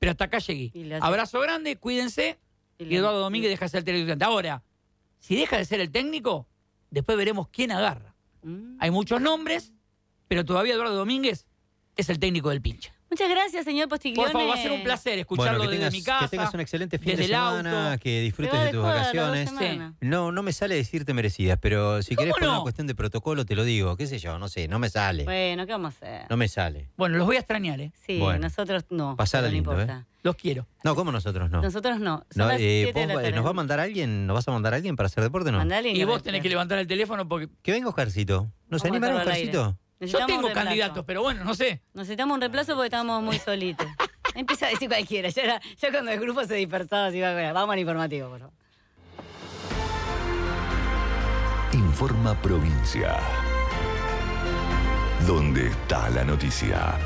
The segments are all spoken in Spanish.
pero hasta acá llegué. Abrazo grande, cuídense, y Eduardo Domínguez deja de ser el técnico. Ahora, si deja de ser el técnico, después veremos quién agarra. Hay muchos nombres, pero todavía Eduardo Domínguez es el técnico del Pincha. Muchas gracias, señor Postiglione. Por favor, va a ser un placer escucharlo desde mi casa. Que tengas un excelente fin de semana, que disfrutes de tus vacaciones. No me sale decirte merecidas, pero si querés por una cuestión de protocolo te lo digo, qué sé yo, no sé, no me sale. Bueno, ¿qué vamos a hacer? No me sale. Bueno, los voy a extrañar, ¿eh? Sí, bueno, nosotros no. Pasala lindo, importa. ¿eh? Los quiero. No, ¿cómo nosotros no? Nosotros no. ¿Nos va a mandar alguien? ¿Nos vas a mandar a alguien para hacer deporte o no? Y vos tenés que levantar el teléfono porque... Que venga Oscarcito. ¿Nos animaron, Oscarcito? Yo tengo candidatos, pero bueno, no sé. Necesitamos un reemplazo porque estamos muy solitos. Empieza a decir cualquiera. Ya cuando el grupo se dispersaba, así vamos al informativo, por favor. Informa Provincia. ¿Dónde está la noticia?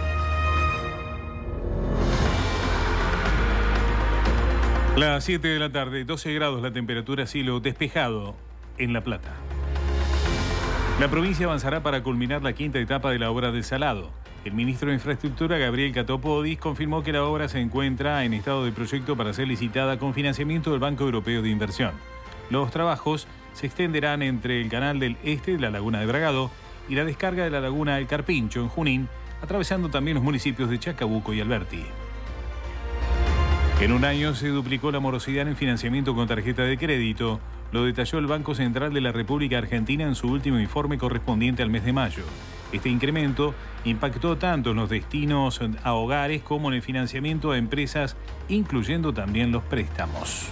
Las 7 de la tarde, 12 grados la temperatura, cielo despejado en La Plata. La provincia avanzará para culminar la quinta etapa de la obra del Salado. El ministro de Infraestructura, Gabriel Catopodis, confirmó que la obra se encuentra en estado de proyecto para ser licitada con financiamiento del Banco Europeo de Inversión. Los trabajos se extenderán entre el canal del este de la Laguna de Bragado y la descarga de la Laguna del Carpincho en Junín, atravesando también los municipios de Chacabuco y Alberti. En un año se duplicó la morosidad en el financiamiento con tarjeta de crédito. Lo detalló el Banco Central de la República Argentina en su último informe correspondiente al mes de mayo. Este incremento impactó tanto en los destinos a hogares como en el financiamiento a empresas, incluyendo también los préstamos.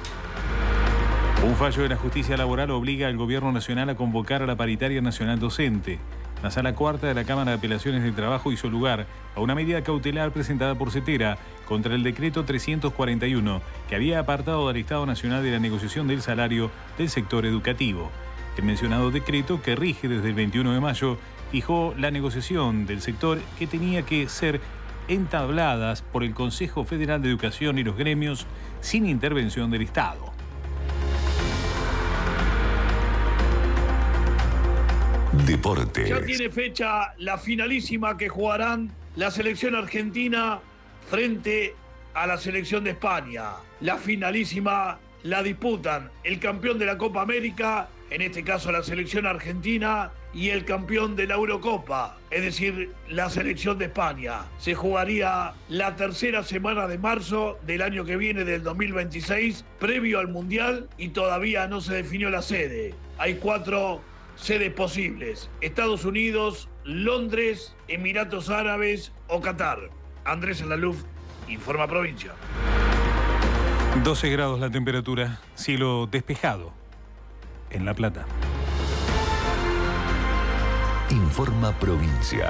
Un fallo de la justicia laboral obliga al Gobierno Nacional a convocar a la paritaria nacional docente. La Sala Cuarta de la Cámara de Apelaciones del Trabajo hizo lugar a una medida cautelar presentada por CETERA contra el decreto 341, que había apartado al Estado Nacional de la negociación del salario del sector educativo. El mencionado decreto, que rige desde el 21 de mayo, fijó la negociación del sector que tenía que ser entabladas por el Consejo Federal de Educación y los gremios sin intervención del Estado. Deportes. Ya tiene fecha la finalísima que jugarán la selección argentina frente a la selección de España. La finalísima la disputan el campeón de la Copa América, en este caso la selección argentina, y el campeón de la Eurocopa, es decir, la selección de España. Se jugaría la tercera semana de marzo del año que viene, del 2026, previo al Mundial, y todavía no se definió la sede. Hay 4 sedes posibles: Estados Unidos, Londres, Emiratos Árabes o Qatar. Andrés Alaluf, Informa Provincia. 12 grados la temperatura, cielo despejado en La Plata. Informa Provincia.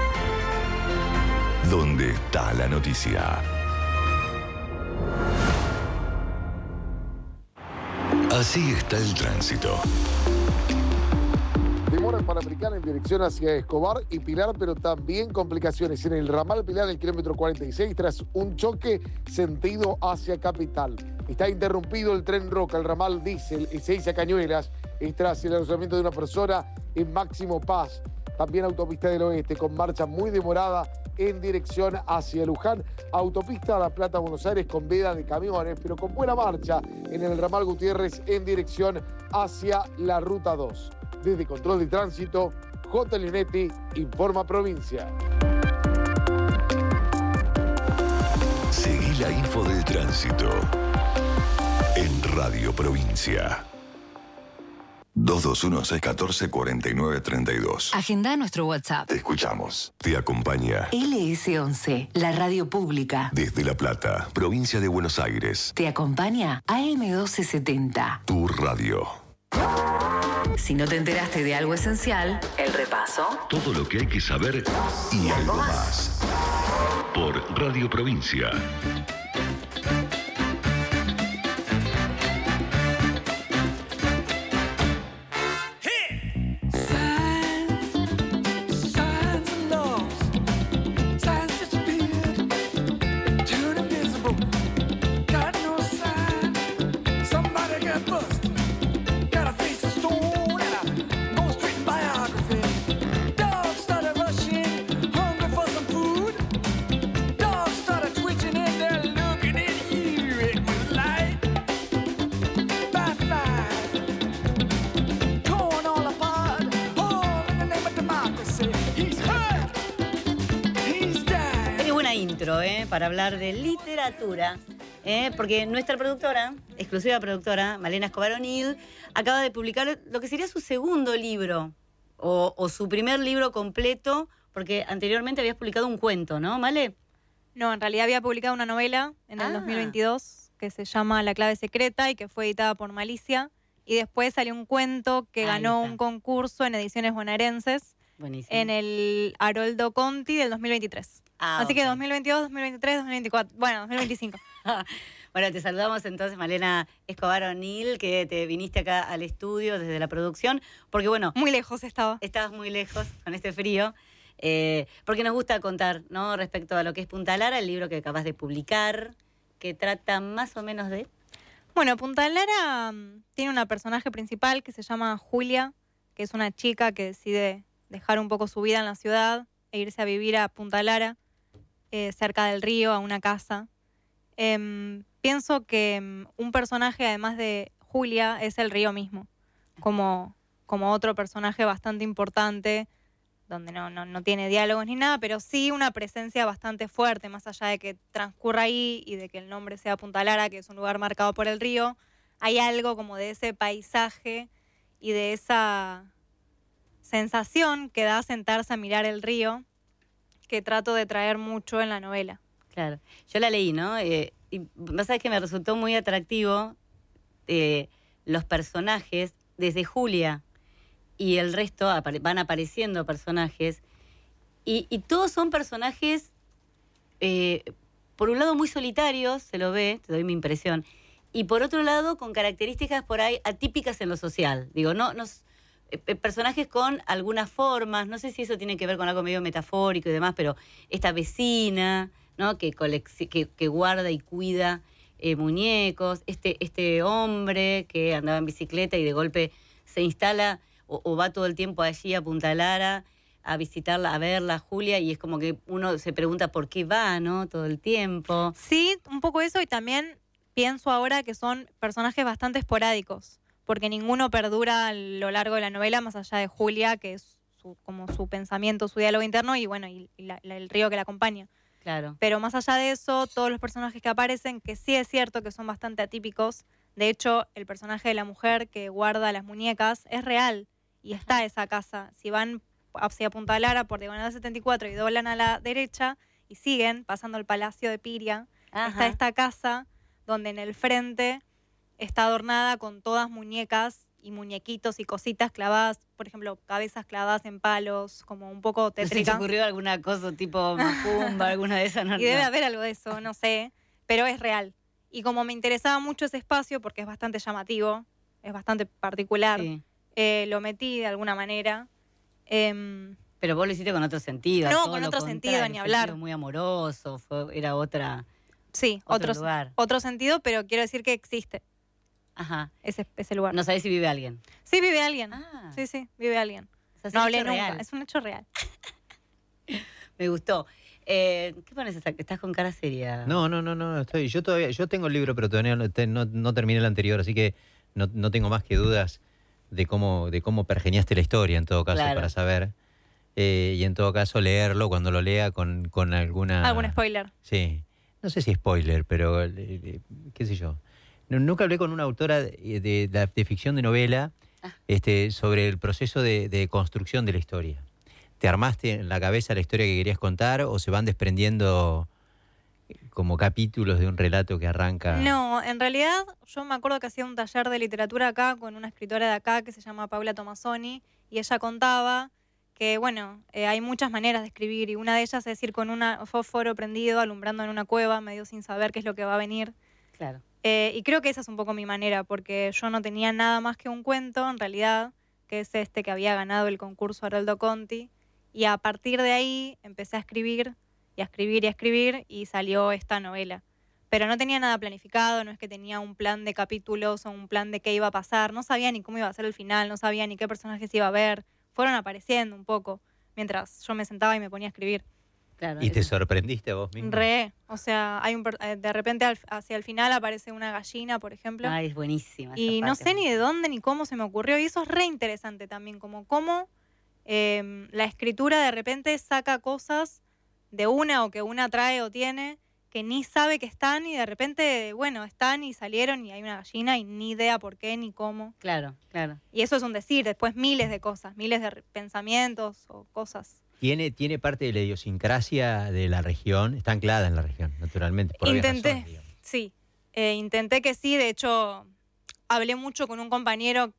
¿Dónde está la noticia? Así está el tránsito. Demora en Panamericana en dirección hacia Escobar y Pilar, pero también complicaciones en el ramal Pilar del kilómetro 46 tras un choque sentido hacia Capital. Está interrumpido el tren Roca, el ramal Diesel Ezeiza Cañuelas, tras el alojamiento de una persona en Máximo Paz. También autopista del oeste con marcha muy demorada en dirección hacia Luján. Autopista La Plata Buenos Aires con veda de camiones, pero con buena marcha en el ramal Gutiérrez en dirección hacia la ruta 2. Desde Control de Tránsito, J. Leonetti, Informa Provincia. Seguí la info del tránsito en Radio Provincia. 221-614-4932. Agenda nuestro WhatsApp. Te escuchamos. Te acompaña LS11, la radio pública. desde La Plata, provincia de Buenos Aires. Te acompaña AM1270. Tu radio. Si no te enteraste de algo esencial, el repaso. Todo lo que hay que saber y algo más. Por Radio Provincia. Dogs started rushing, hungry for some food. Dogs started twitching in their para hablar de literatura. Porque nuestra productora, exclusiva productora, Malena Escobar O'Neill, acaba de publicar lo que sería su segundo libro, o su primer libro completo, porque anteriormente habías publicado un cuento, ¿no, Male? No, en realidad había publicado una novela en el 2022 que se llama La clave secreta y que fue editada por Malicia. Y después salió un cuento que ganó un concurso en Ediciones Bonaerenses. Buenísimo. En el Haroldo Conti del 2023. Así que 2022, 2023, 2024, bueno, 2025. Bueno, te saludamos entonces, Malena Escobar O'Neill, que te viniste acá al estudio desde la producción, porque bueno... Muy lejos estaba. Estabas muy lejos con este frío, porque nos gusta contar, ¿no? Respecto a lo que es Punta Lara, el libro que acabas de publicar, que trata más o menos de... Bueno, Punta Lara tiene una personaje principal que se llama Julia, que es una chica que decide dejar un poco su vida en la ciudad e irse a vivir a Punta Lara, cerca del río, a una casa. Pienso que un personaje, además de Julia, es el río mismo, como otro personaje bastante importante, donde no tiene diálogos ni nada, pero sí una presencia bastante fuerte, más allá de que transcurra ahí y de que el nombre sea Punta Lara, que es un lugar marcado por el río. Hay algo como de ese paisaje y de esa sensación que da sentarse a mirar el río, que trato de traer mucho en la novela. Claro, yo la leí, ¿no? Y vos sabés que me resultó muy atractivo los personajes, desde Julia y el resto van apareciendo personajes, y todos son personajes, por un lado muy solitarios, se lo ve, te doy mi impresión, y por otro lado con características por ahí atípicas en lo social. Digo, personajes con algunas formas, no sé si eso tiene que ver con algo medio metafórico y demás, pero esta vecina, ¿no? que guarda y cuida muñecos, este hombre que andaba en bicicleta y de golpe se instala o va todo el tiempo allí a Punta Lara a visitarla, a verla, a Julia, y es como que uno se pregunta por qué va, ¿no? Todo el tiempo. Sí, un poco eso, y también pienso ahora que son personajes bastante esporádicos, porque ninguno perdura a lo largo de la novela, más allá de Julia, que es como su pensamiento, su diálogo interno, y bueno, y el río que la acompaña. Claro. Pero más allá de eso, todos los personajes que aparecen, que sí es cierto que son bastante atípicos. De hecho, el personaje de la mujer que guarda las muñecas es real, y está esa casa. Si van hacia Punta Lara por Diagonal 74 y doblan a la derecha y siguen pasando el Palacio de Piria, está esta casa donde en el frente está adornada con todas muñecas y muñequitos y cositas clavadas, por ejemplo, cabezas clavadas en palos, como un poco tétrica. ¿No se te ocurrió alguna cosa tipo macumba, alguna de esas? Y debe haber algo de eso, no sé, pero es real. Y como me interesaba mucho ese espacio, porque es bastante llamativo, es bastante particular, sí. Lo metí de alguna manera. Pero vos lo hiciste con otro sentido. No, con otro sentido, ni hablar. Muy amoroso, era otra... Sí, otro lugar. Otro sentido, pero quiero decir que existe. Ajá. Ese lugar. ¿No sabés si vive alguien? Sí, vive alguien. Sí, vive alguien. O sea, no hablé nunca. Real. Es un hecho real. Me gustó. ¿Qué pones? ¿Estás con cara seria? No. Yo tengo el libro, pero todavía no terminé el anterior, así que no tengo más que dudas de cómo pergeñaste la historia, en todo caso, claro, para saber. Y en todo caso, leerlo cuando lo lea con alguna... ¿Algún spoiler? Sí. No sé si spoiler, pero qué sé yo. Nunca hablé con una autora de ficción de novela sobre el proceso de construcción de la historia. ¿Te armaste en la cabeza la historia que querías contar o se van desprendiendo como capítulos de un relato que arranca? No, en realidad yo me acuerdo que hacía un taller de literatura acá con una escritora de acá que se llama Paula Tomasoni, y ella contaba que, bueno, hay muchas maneras de escribir, y una de ellas es ir con un fósforo prendido, alumbrando en una cueva, medio sin saber qué es lo que va a venir. Claro. Y creo que esa es un poco mi manera, porque yo no tenía nada más que un cuento, en realidad, que es que había ganado el concurso Haroldo Conti, y a partir de ahí empecé a escribir, y salió esta novela. Pero no tenía nada planificado, no es que tenía un plan de capítulos o un plan de qué iba a pasar, no sabía ni cómo iba a ser el final, no sabía ni qué personajes iba a ver. Fueron apareciendo un poco mientras yo me sentaba y me ponía a escribir. Claro, ¿Y te sorprendiste a vos mismo? O sea, de repente hacia el final aparece una gallina, por ejemplo. Ay, es buenísima. Y no sé ni de dónde ni cómo se me ocurrió, y eso es re interesante también, como cómo la escritura de repente saca cosas de una o que una trae o tiene que ni sabe que están y de repente, bueno, están y salieron y hay una gallina y ni idea por qué ni cómo. Claro, claro. Y eso es un decir, después miles de cosas, miles de pensamientos o cosas. Tiene parte de la idiosincrasia de la región, está anclada en la región, naturalmente. Por obvias razones, digamos. Sí, intenté que sí, de hecho hablé mucho con un compañero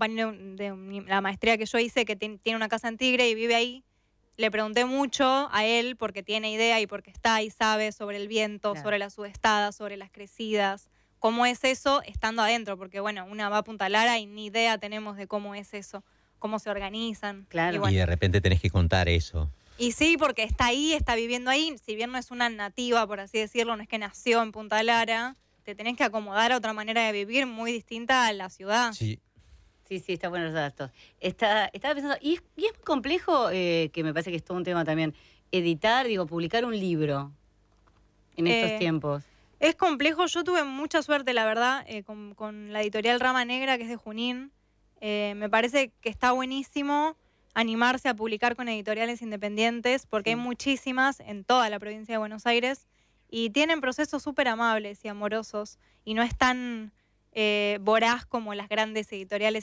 de la maestría que yo hice que tiene una casa en Tigre y vive ahí. Le pregunté mucho a él porque tiene idea y porque está y sabe sobre el viento, Claro. sobre las sudestadas, sobre las crecidas. ¿Cómo es eso estando adentro? Porque, bueno, una va a Punta Lara y ni idea tenemos de cómo es eso, cómo se organizan. Claro. Y, bueno, Y de repente tenés que contar eso. y sí, porque está ahí, está viviendo ahí. Si bien no es una nativa, por así decirlo, no es que nació en Punta Lara, te tenés que acomodar a otra manera de vivir muy distinta a la ciudad. Sí. Sí, está bueno los datos. Estaba pensando, y es muy complejo, que me parece que es todo un tema también, publicar un libro en estos tiempos. Es complejo, yo tuve mucha suerte, la verdad, con la editorial Rama Negra, que es de Junín. Me parece que está buenísimo animarse a publicar con editoriales independientes, porque hay muchísimas en toda la provincia de Buenos Aires, y tienen procesos súper amables y amorosos, y no es tan voraz como las grandes editoriales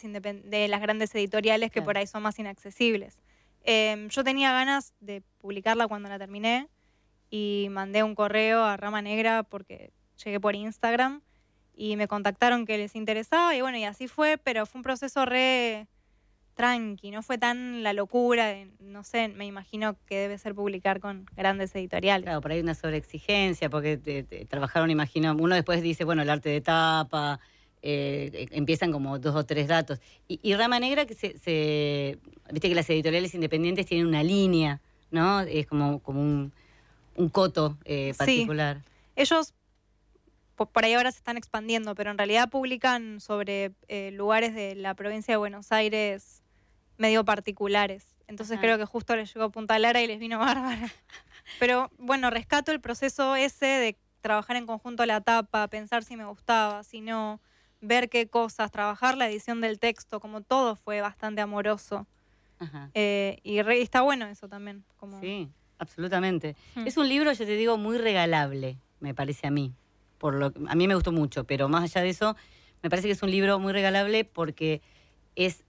que Claro. por ahí son más inaccesibles. Yo tenía ganas de publicarla cuando la terminé, y mandé un correo a Rama Negra porque llegué por Instagram y me contactaron que les interesaba y bueno, y así fue, pero fue un proceso re tranqui, no fue tan la locura, no sé, me imagino que debe ser publicar con grandes editoriales. Claro, por ahí una sobreexigencia, porque trabajaron, imagino, uno después dice, bueno, el arte de tapa, empiezan como 2 o 3 datos. Y Rama Negra, que viste que las editoriales independientes tienen una línea, ¿no? Es como un coto particular. Sí. Ellos por ahí ahora se están expandiendo, pero en realidad publican sobre lugares de la provincia de Buenos Aires medio particulares. Entonces creo que justo les llegó Punta Lara y les vino bárbaro. Pero bueno, rescato el proceso ese de trabajar en conjunto la tapa, pensar si me gustaba, si no, ver qué cosas, trabajar la edición del texto, como todo fue bastante amoroso. Ajá. Y está bueno eso también. Como... Sí, absolutamente. Es un libro, yo te digo, muy regalable, me parece a mí. A mí me gustó mucho, pero más allá de eso, me parece que es un libro muy regalable porque es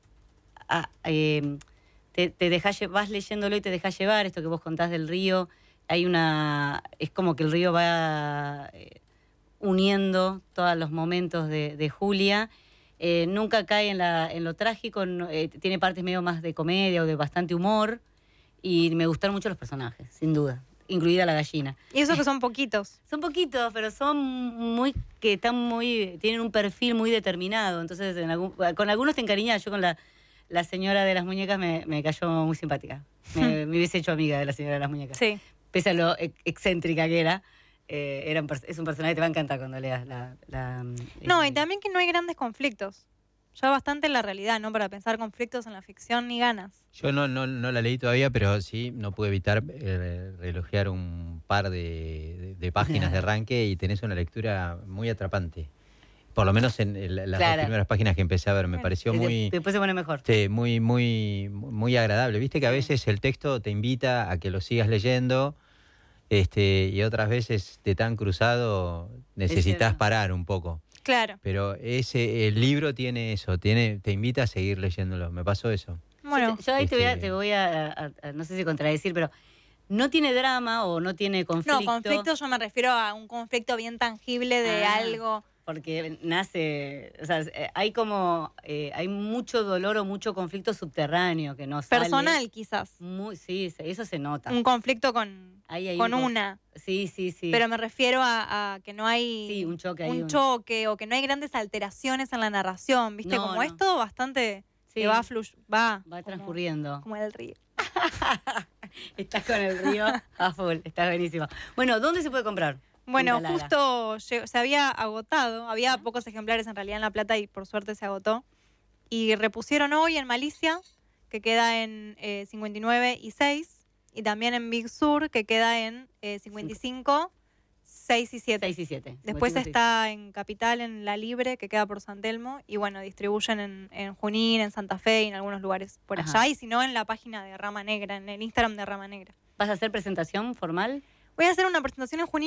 vas leyéndolo y te dejas llevar, esto que vos contás del río, es como que el río va uniendo todos los momentos de Julia, nunca cae en lo trágico, tiene partes medio más de comedia o de bastante humor, y me gustaron mucho los personajes, sin duda, incluida la gallina. Y eso que son poquitos. Son poquitos, pero tienen un perfil muy determinado, entonces con algunos te encariñas. Yo con la señora de las muñecas me cayó muy simpática. Me hubiese hecho amiga de la señora de las muñecas. Sí. Pese a lo excéntrica que era. Es un personaje que te va a encantar cuando leas No, y también que no hay grandes conflictos. Ya bastante en la realidad, ¿no? Para pensar conflictos en la ficción ni ganas. Yo no la leí todavía, pero sí no pude evitar relojear un par de páginas de arranque y tenés una lectura muy atrapante. Por lo menos en las dos primeras páginas que empecé a ver, me pareció muy... Después se pone mejor. Sí, muy agradable. Viste que a veces el texto te invita a que lo sigas leyendo, y otras veces de tan cruzado necesitas parar un poco. Claro. Pero el libro tiene eso, te invita a seguir leyéndolo. Me pasó eso. Bueno, yo ahí te voy a no sé si contradecir, pero no tiene drama o no tiene conflicto. No, conflicto yo me refiero a un conflicto bien tangible de algo. Porque nace, o sea, hay mucho dolor o mucho conflicto subterráneo que no sale. Personal, quizás. Sí, eso se nota. Un conflicto con una. Sí. Pero me refiero a que no hay un choque o que no hay grandes alteraciones en la narración, ¿viste? No, como esto bastante que va transcurriendo. Como el río. Estás con el río a full, está buenísimo. Bueno, ¿dónde se puede comprar? Bueno, justo se había agotado, había pocos ejemplares en realidad en La Plata y por suerte se agotó. Y repusieron hoy en Malicia, que queda en 59 y 6, y también en Big Sur, que queda en 55, 6 y 7. 6 y 7. Después está en Capital, en La Libre, que queda por San Telmo, y bueno, distribuyen en Junín, en Santa Fe y en algunos lugares por allá, y si no en la página de Rama Negra, en el Instagram de Rama Negra. ¿Vas a hacer presentación formal? Voy a hacer una presentación en Junín,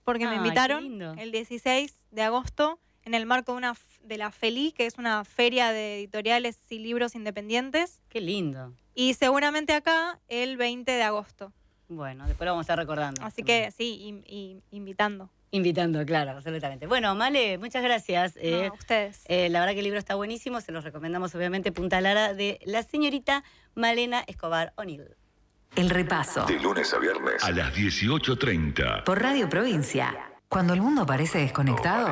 porque me Ay, invitaron qué lindo. el 16 de agosto en el marco de la FELI, que es una feria de editoriales y libros independientes. Qué lindo. Y seguramente acá el 20 de agosto. Bueno, después lo vamos a estar recordando. Así que sí, invitando. Invitando, claro, absolutamente. Bueno, Male, muchas gracias. No, a ustedes. La verdad que el libro está buenísimo, se los recomendamos obviamente, Punta Lara, de la señorita Malena Escobar O'Neill. El repaso. De lunes a viernes a las 18:30. Por Radio Provincia. Cuando el mundo parece desconectado,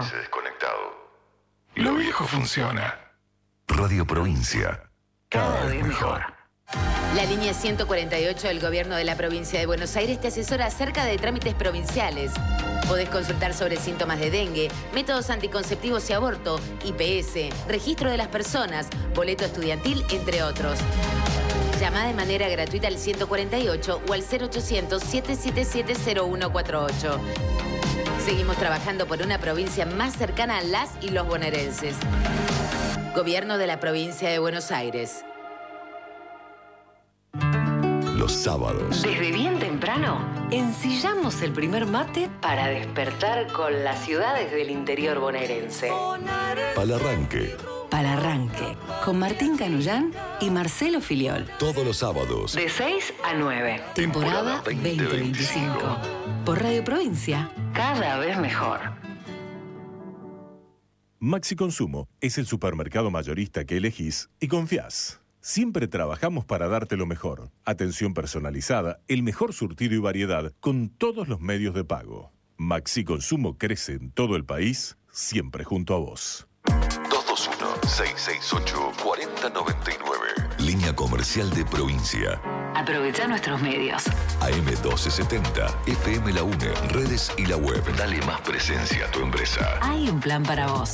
Lo viejo funciona. Radio Provincia. cada vez mejor. La línea 148 del Gobierno de la Provincia de Buenos Aires te asesora acerca de trámites provinciales. Podés consultar sobre síntomas de dengue, métodos anticonceptivos y aborto, IPS, registro de las personas, boleto estudiantil, entre otros. Llama de manera gratuita al 148 o al 0800-777-0148. Seguimos trabajando por una provincia más cercana a las y los bonaerenses. Gobierno de la Provincia de Buenos Aires. Los sábados. Desde bien temprano, ensillamos el primer mate para despertar con las ciudades del interior bonaerense. Palarranque. Palarranque, con Martín Canullán y Marcelo Filiol. Todos los sábados. De 6 a 9. Temporada 2025. Por Radio Provincia, cada vez mejor. Maxi Consumo es el supermercado mayorista que elegís y confías. Siempre trabajamos para darte lo mejor. Atención personalizada, el mejor surtido y variedad con todos los medios de pago. Maxi Consumo crece en todo el país, siempre junto a vos. 221-668-4099. Línea comercial de provincia. Aprovecha nuestros medios. AM 1270, FM La UNE, redes y la web. Dale más presencia a tu empresa. Hay un plan para vos.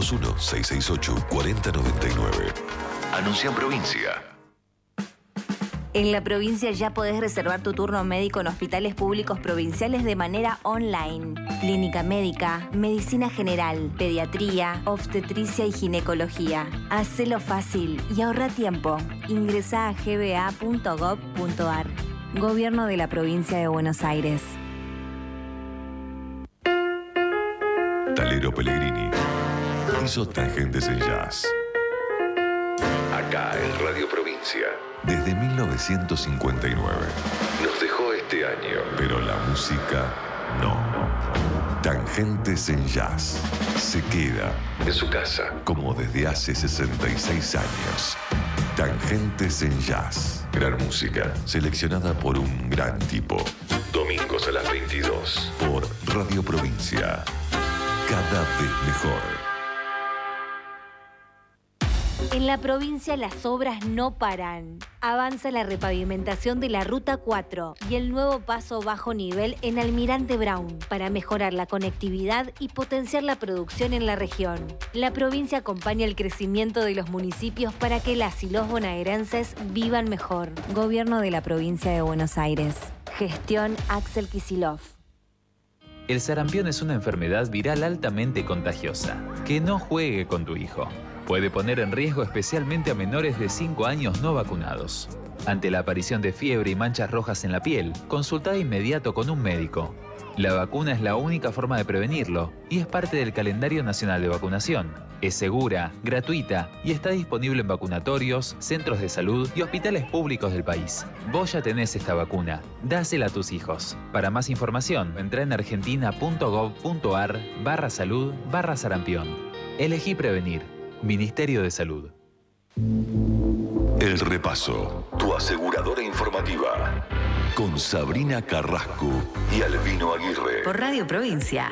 221-668-4099. Anuncia en provincia. En la provincia ya podés reservar tu turno médico en hospitales públicos provinciales de manera online. Clínica médica, medicina general, pediatría, obstetricia y ginecología. Hacelo fácil y ahorra tiempo. Ingresá a gba.gov.ar. Gobierno de la Provincia de Buenos Aires. Talero Pellegrini hizo Tangentes en Jazz. Acá en Radio Provincia. Desde 1959. Nos dejó este año, pero la música no. Tangentes en Jazz. Se queda en su casa, como desde hace 66 años. Tangentes en Jazz. Gran música, seleccionada por un gran tipo. Domingos a las 22, por Radio Provincia. Cada vez mejor. En la provincia las obras no paran. Avanza la repavimentación de la Ruta 4 y el nuevo paso bajo nivel en Almirante Brown para mejorar la conectividad y potenciar la producción en la región. La provincia acompaña el crecimiento de los municipios para que las y los bonaerenses vivan mejor. Gobierno de la Provincia de Buenos Aires. Gestión Axel Kicillof. El sarampión es una enfermedad viral altamente contagiosa. Que no juegue con tu hijo. Puede poner en riesgo especialmente a menores de 5 años no vacunados. Ante la aparición de fiebre y manchas rojas en la piel, consulta de inmediato con un médico. La vacuna es la única forma de prevenirlo y es parte del calendario nacional de vacunación. Es segura, gratuita y está disponible en vacunatorios, centros de salud y hospitales públicos del país. Vos ya tenés esta vacuna. Dásela a tus hijos. Para más información, entra en argentina.gov.ar/salud/sarampión. Elegí prevenir. Ministerio de Salud. El Repaso, tu aseguradora informativa. Con Sabrina Carrasco y Albino Aguirre. Por Radio Provincia.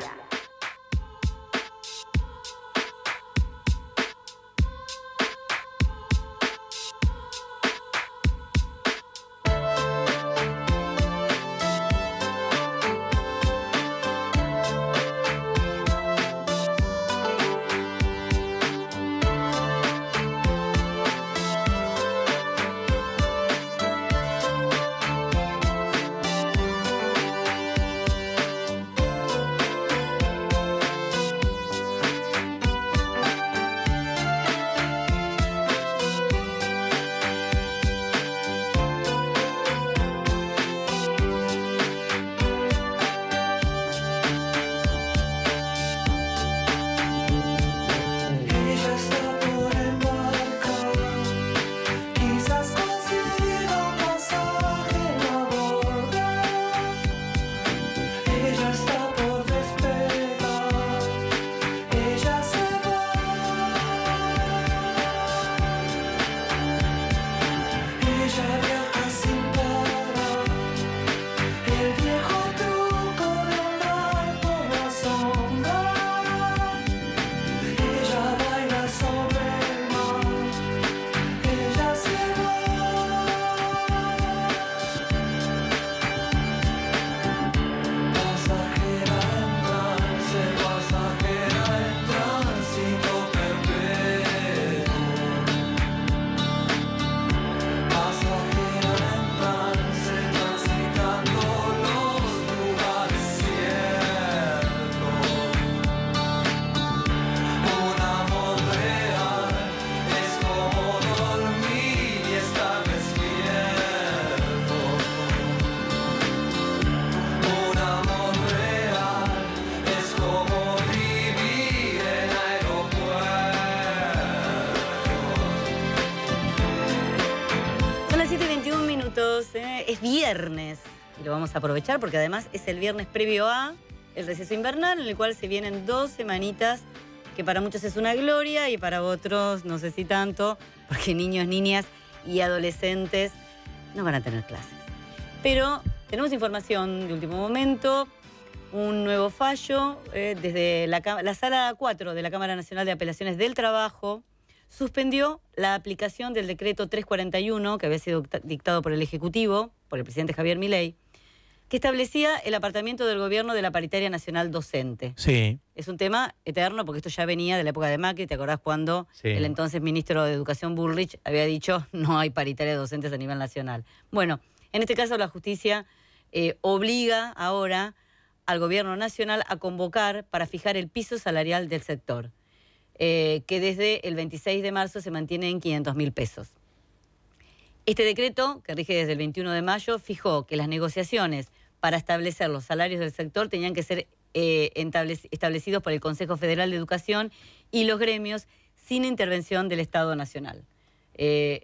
viernes. Y lo vamos a aprovechar porque además es el viernes previo a el receso invernal, en el cual se vienen 2 semanitas, que para muchos es una gloria y para otros no sé si tanto, porque niños, niñas y adolescentes no van a tener clases. Pero tenemos información de último momento, un nuevo fallo desde la Sala 4 de la Cámara Nacional de Apelaciones del Trabajo suspendió la aplicación del decreto 341 que había sido dictado por el Ejecutivo, por el presidente Javier Milei, que establecía el apartamiento del gobierno de la paritaria nacional docente. Sí. Es un tema eterno porque esto ya venía de la época de Macri. ¿Te acordás cuando el entonces ministro de Educación Bullrich había dicho no hay paritaria de docentes a nivel nacional? Bueno, en este caso la justicia obliga ahora al gobierno nacional a convocar para fijar el piso salarial del sector, que desde el 26 de marzo se mantiene en 500.000 pesos. Este decreto, que rige desde el 21 de mayo, fijó que las negociaciones para establecer los salarios del sector tenían que ser establecidos por el Consejo Federal de Educación y los gremios sin intervención del Estado Nacional. El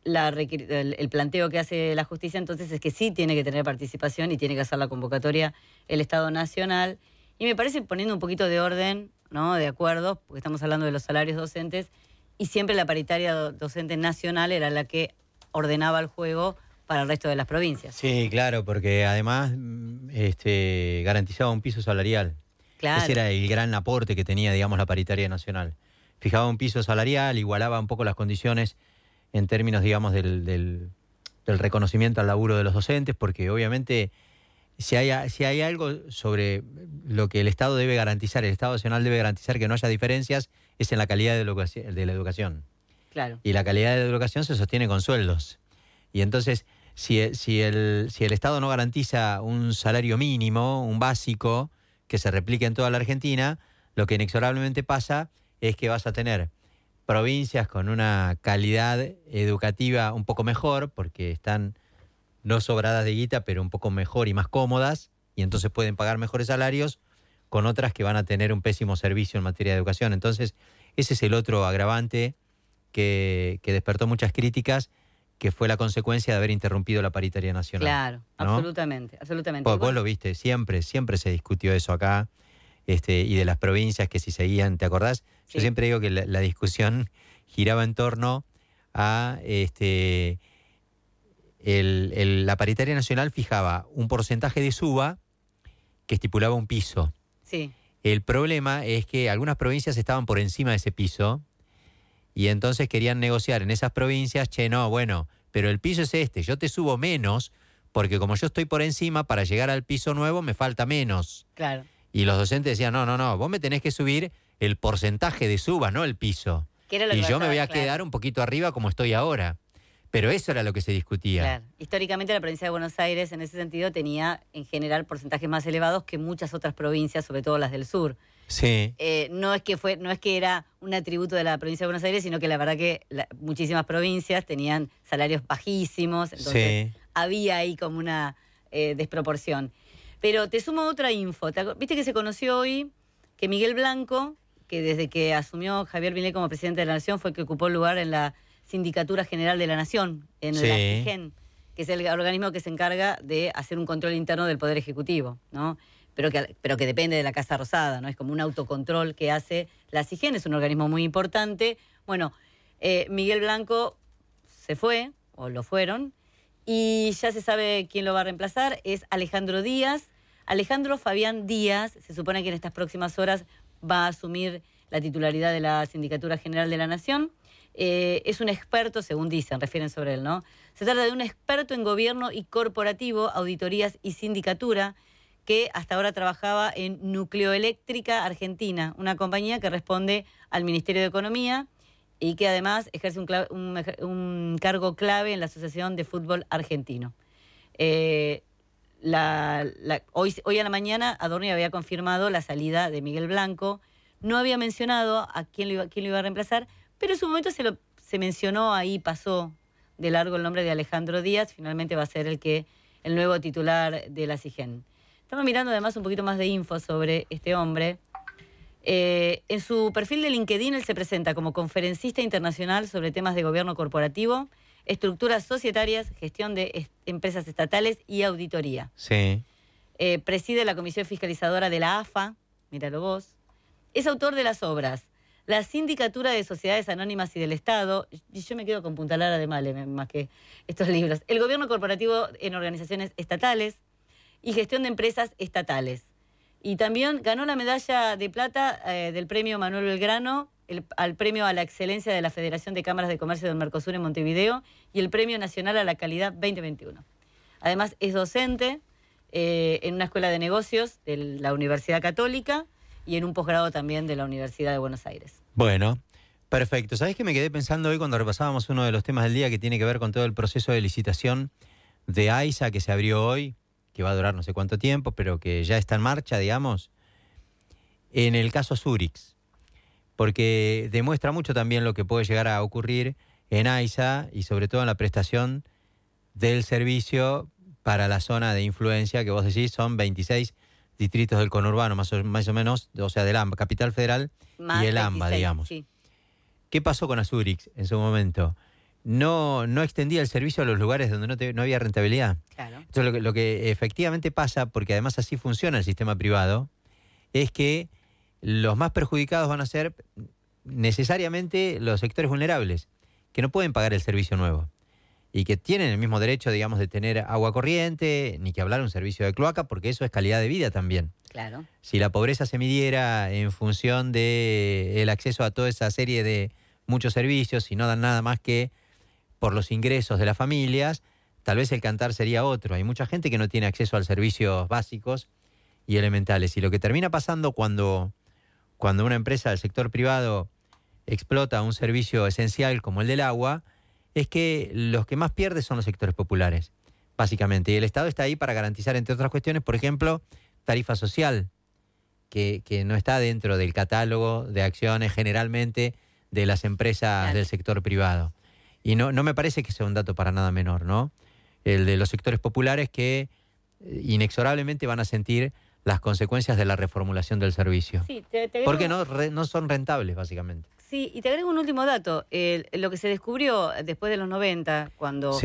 planteo que hace la justicia entonces es que sí tiene que tener participación y tiene que hacer la convocatoria el Estado Nacional. Y me parece poniendo un poquito de orden, ¿no? De acuerdo, porque estamos hablando de los salarios docentes y siempre la paritaria docente nacional era la que ordenaba el juego para el resto de las provincias. Sí, claro, porque además garantizaba un piso salarial. Claro. Ese era el gran aporte que tenía, digamos, la paritaria nacional. Fijaba un piso salarial, igualaba un poco las condiciones en términos, digamos, del reconocimiento al laburo de los docentes, porque obviamente si hay algo sobre lo que el Estado debe garantizar, el Estado Nacional debe garantizar que no haya diferencias, es en la calidad de la educación. Claro. Y la calidad de la educación se sostiene con sueldos. Y entonces, si el Estado no garantiza un salario mínimo, un básico, que se replique en toda la Argentina, lo que inexorablemente pasa es que vas a tener provincias con una calidad educativa un poco mejor, porque están no sobradas de guita, pero un poco mejor y más cómodas, y entonces pueden pagar mejores salarios, con otras que van a tener un pésimo servicio en materia de educación. Entonces, ese es el otro agravante que despertó muchas críticas, que fue la consecuencia de haber interrumpido la paritaria nacional. Claro, ¿no? absolutamente. Vos lo viste, siempre se discutió eso acá, y de las provincias que si seguían, ¿te acordás? Sí. Yo siempre digo que la discusión giraba en torno a la paritaria nacional fijaba un porcentaje de suba que estipulaba un piso. Sí. El problema es que algunas provincias estaban por encima de ese piso y entonces querían negociar en esas provincias, pero el piso es yo te subo menos porque como yo estoy por encima, para llegar al piso nuevo me falta menos. Claro. Y los docentes decían, no, vos me tenés que subir el porcentaje de suba, no el piso. Y yo me voy a quedar un poquito arriba como estoy ahora. Pero eso era lo que se discutía. Claro. Históricamente la provincia de Buenos Aires en ese sentido tenía en general porcentajes más elevados que muchas otras provincias, sobre todo las del sur. Sí. No es que era un atributo de la provincia de Buenos Aires, sino que la verdad que muchísimas provincias tenían salarios bajísimos, entonces había ahí como una desproporción. Pero te sumo otra info. Viste que se conoció hoy que Miguel Blanco, que desde que asumió Javier Milei como presidente de la Nación fue el que ocupó el lugar en la Sindicatura General de la Nación, en la SIGEN, que es el organismo que se encarga de hacer un control interno del Poder Ejecutivo, ¿no? Pero que depende de la Casa Rosada, ¿no? Es como un autocontrol que hace la SIGEN, es un organismo muy importante. Bueno, Miguel Blanco se fue, o lo fueron, y ya se sabe quién lo va a reemplazar, es Alejandro Díaz. Alejandro Fabián Díaz, se supone que en estas próximas horas va a asumir la titularidad de la Sindicatura General de la Nación. Es un experto, según dicen, refieren sobre él, ¿no? Se trata de un experto en gobierno y corporativo, auditorías y sindicatura, que hasta ahora trabajaba en Nucleoeléctrica Argentina, una compañía que responde al Ministerio de Economía y que además ejerce un cargo clave en la Asociación de Fútbol Argentino. Hoy a la mañana Adorni había confirmado la salida de Miguel Blanco, no había mencionado a quién lo iba a reemplazar, pero en su momento se mencionó, ahí pasó de largo el nombre de Alejandro Díaz, finalmente va a ser el nuevo titular de la SIGEN. Estamos mirando además un poquito más de info sobre este hombre. En su perfil de LinkedIn él se presenta como conferencista internacional sobre temas de gobierno corporativo, estructuras societarias, gestión de empresas estatales y auditoría. Sí. Preside la Comisión Fiscalizadora de la AFA, míralo vos. Es autor de las obras La Sindicatura de Sociedades Anónimas y del Estado, y yo me quedo con Punta Lara de Male, más que estos libros. El Gobierno Corporativo en Organizaciones Estatales y Gestión de Empresas Estatales. Y también ganó la medalla de plata del premio Manuel Belgrano, al premio a la excelencia de la Federación de Cámaras de Comercio del Mercosur en Montevideo y el Premio Nacional a la Calidad 2021. Además, es docente en una escuela de negocios de la Universidad Católica y en un posgrado también de la Universidad de Buenos Aires. Bueno, perfecto. ¿Sabés qué me quedé pensando hoy cuando repasábamos uno de los temas del día que tiene que ver con todo el proceso de licitación de AISA que se abrió hoy, que va a durar no sé cuánto tiempo, pero que ya está en marcha, digamos, en el caso Zurich? Porque demuestra mucho también lo que puede llegar a ocurrir en AISA y sobre todo en la prestación del servicio para la zona de influencia que vos decís son 26 distritos del conurbano, más o menos, o sea, del AMBA, Capital Federal más y el AMBA, 26, digamos. Sí. ¿Qué pasó con Azurix en su momento? No extendía el servicio a los lugares donde no había rentabilidad. Claro. Entonces, lo que efectivamente pasa, porque además así funciona el sistema privado, es que los más perjudicados van a ser necesariamente los sectores vulnerables, que no pueden pagar el servicio nuevo y que tienen el mismo derecho, digamos, de tener agua corriente, ni que hablar un servicio de cloaca, porque eso es calidad de vida también. Claro. Si la pobreza se midiera en función del acceso a toda esa serie de muchos servicios y no dan nada más que por los ingresos de las familias, tal vez el cantar sería otro. Hay mucha gente que no tiene acceso a servicios básicos y elementales. Y lo que termina pasando cuando una empresa del sector privado explota un servicio esencial como el del agua, es que los que más pierden son los sectores populares, básicamente. Y el Estado está ahí para garantizar, entre otras cuestiones, por ejemplo, tarifa social, que no está dentro del catálogo de acciones generalmente de las empresas del sector privado. Y no me parece que sea un dato para nada menor, ¿no? El de los sectores populares que inexorablemente van a sentir las consecuencias de la reformulación del servicio. Sí, porque no son rentables, básicamente. Sí, y te agrego un último dato. Lo que se descubrió después de los 90, cuando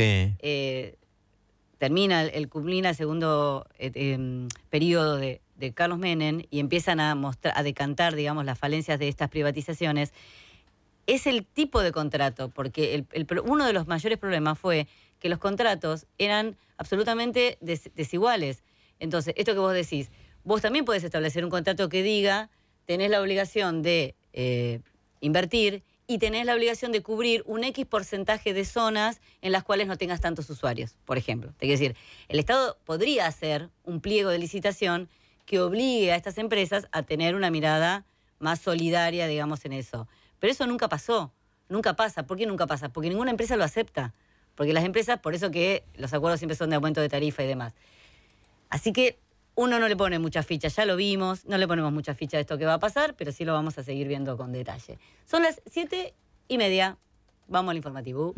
culmina el segundo periodo de Carlos Menem y empiezan a decantar, digamos, las falencias de estas privatizaciones, es el tipo de contrato, porque uno de los mayores problemas fue que los contratos eran absolutamente desiguales. Entonces, esto que vos decís, vos también podés establecer un contrato que diga, tenés la obligación de invertir y tenés la obligación de cubrir un X porcentaje de zonas en las cuales no tengas tantos usuarios, por ejemplo. Es decir, el Estado podría hacer un pliego de licitación que obligue a estas empresas a tener una mirada más solidaria, digamos, en eso. Pero eso nunca pasó, nunca pasa. ¿Por qué nunca pasa? Porque ninguna empresa lo acepta. Porque las empresas, por eso que los acuerdos siempre son de aumento de tarifa y demás. Así que uno no le pone mucha ficha, ya lo vimos, no le ponemos mucha ficha de esto que va a pasar, pero sí lo vamos a seguir viendo con detalle. Son las 7:30, vamos al informativo.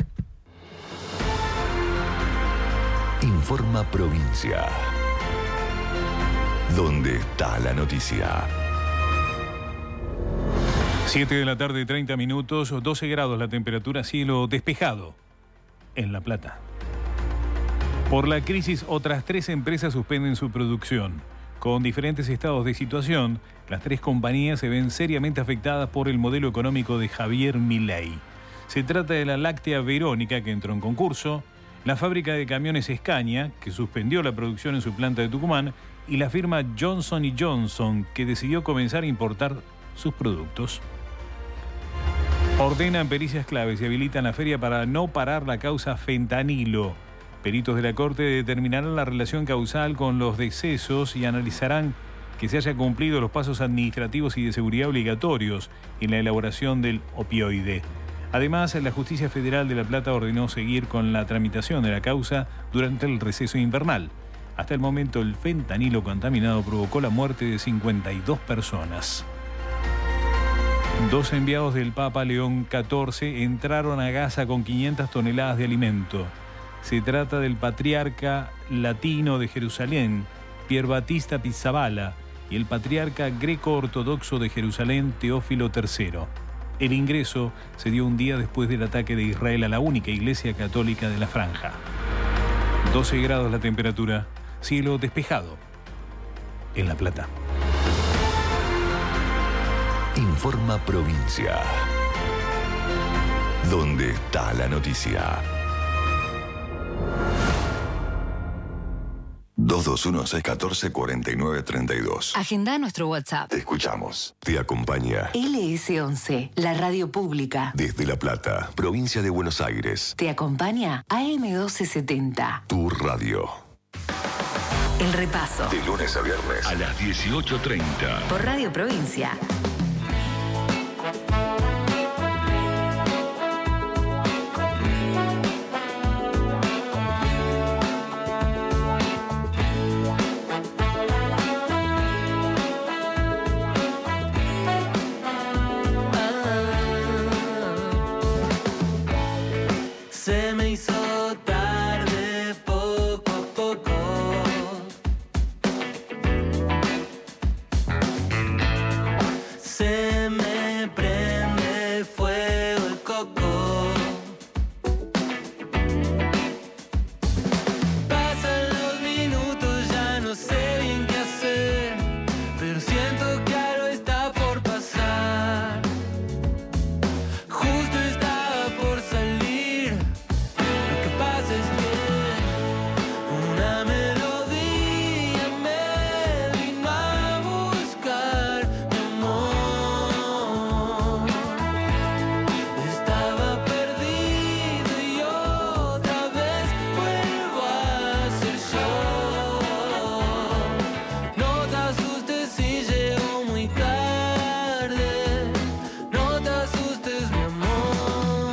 Informa Provincia. ¿Dónde está la noticia? 7:30, 12 grados la temperatura, cielo despejado en La Plata. Por la crisis, otras 3 empresas suspenden su producción. Con diferentes estados de situación, las 3 compañías se ven seriamente afectadas por el modelo económico de Javier Milei. Se trata de la láctea Verónica, que entró en concurso, la fábrica de camiones Escaña, que suspendió la producción en su planta de Tucumán, y la firma Johnson & Johnson, que decidió comenzar a importar sus productos. Ordenan pericias claves y habilitan la feria para no parar la causa fentanilo. Peritos de la Corte determinarán la relación causal con los decesos y analizarán que se haya cumplido los pasos administrativos y de seguridad obligatorios en la elaboración del opioide. Además, la Justicia Federal de La Plata ordenó seguir con la tramitación de la causa durante el receso invernal. Hasta el momento, el fentanilo contaminado provocó la muerte de 52 personas. 2 enviados del Papa León XIV entraron a Gaza con 500 toneladas de alimento. Se trata del patriarca latino de Jerusalén, Pier Battista Pizzaballa, y el patriarca greco-ortodoxo de Jerusalén, Teófilo III. El ingreso se dio un día después del ataque de Israel a la única iglesia católica de la franja. 12 grados la temperatura, cielo despejado en La Plata. Informa Provincia. ¿Dónde está la noticia? 221-614-4932. Agenda nuestro WhatsApp. Te escuchamos. Te acompaña LS11, la radio pública. desde La Plata, provincia de Buenos Aires. Te acompaña AM1270. Tu radio. El repaso. De lunes a viernes a las 18:30. Por Radio Provincia. Se me hizo tarde poco a poco. Se me prende fuego el coco. Pasan los minutos, ya no sé bien qué hacer, pero siento que algo está por pasar. Justo estaba por salir. Lo que pasa es que una melodía me vino a buscar, mi amor. Estaba perdido y otra vez vuelvo a ser yo. No te asustes si llego muy tarde. No te asustes, mi amor.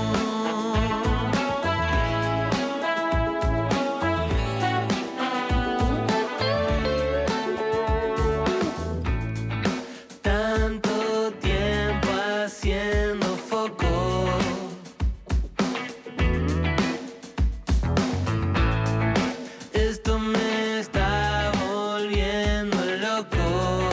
Tanto tiempo haciendo foco. Esto me está volviendo loco.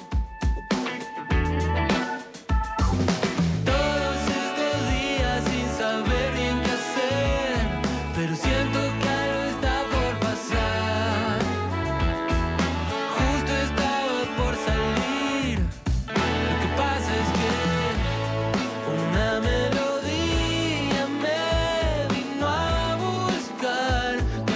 Todos estos días sin saber bien qué hacer, pero siento que algo está por pasar. Justo estaba por salir. Lo que pasa es que una melodía me vino a buscar, mi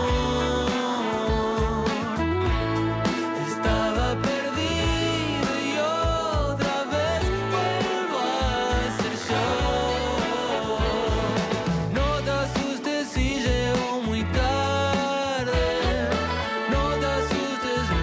amor. Estaba perdido y otra vez vuelvo a ser yo. No te asustes si llego muy tarde. No te asustes, mi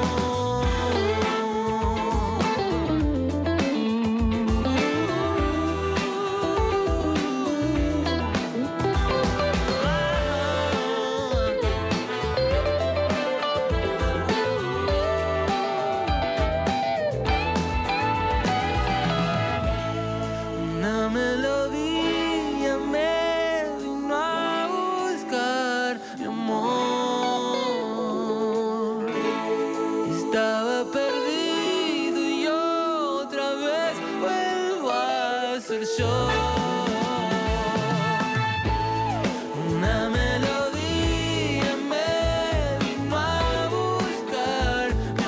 Una melodía me vino a buscar, mi amor. Estaba perdido y otra vez vuelvo a ser yo. Una melodía me vino a buscar, mi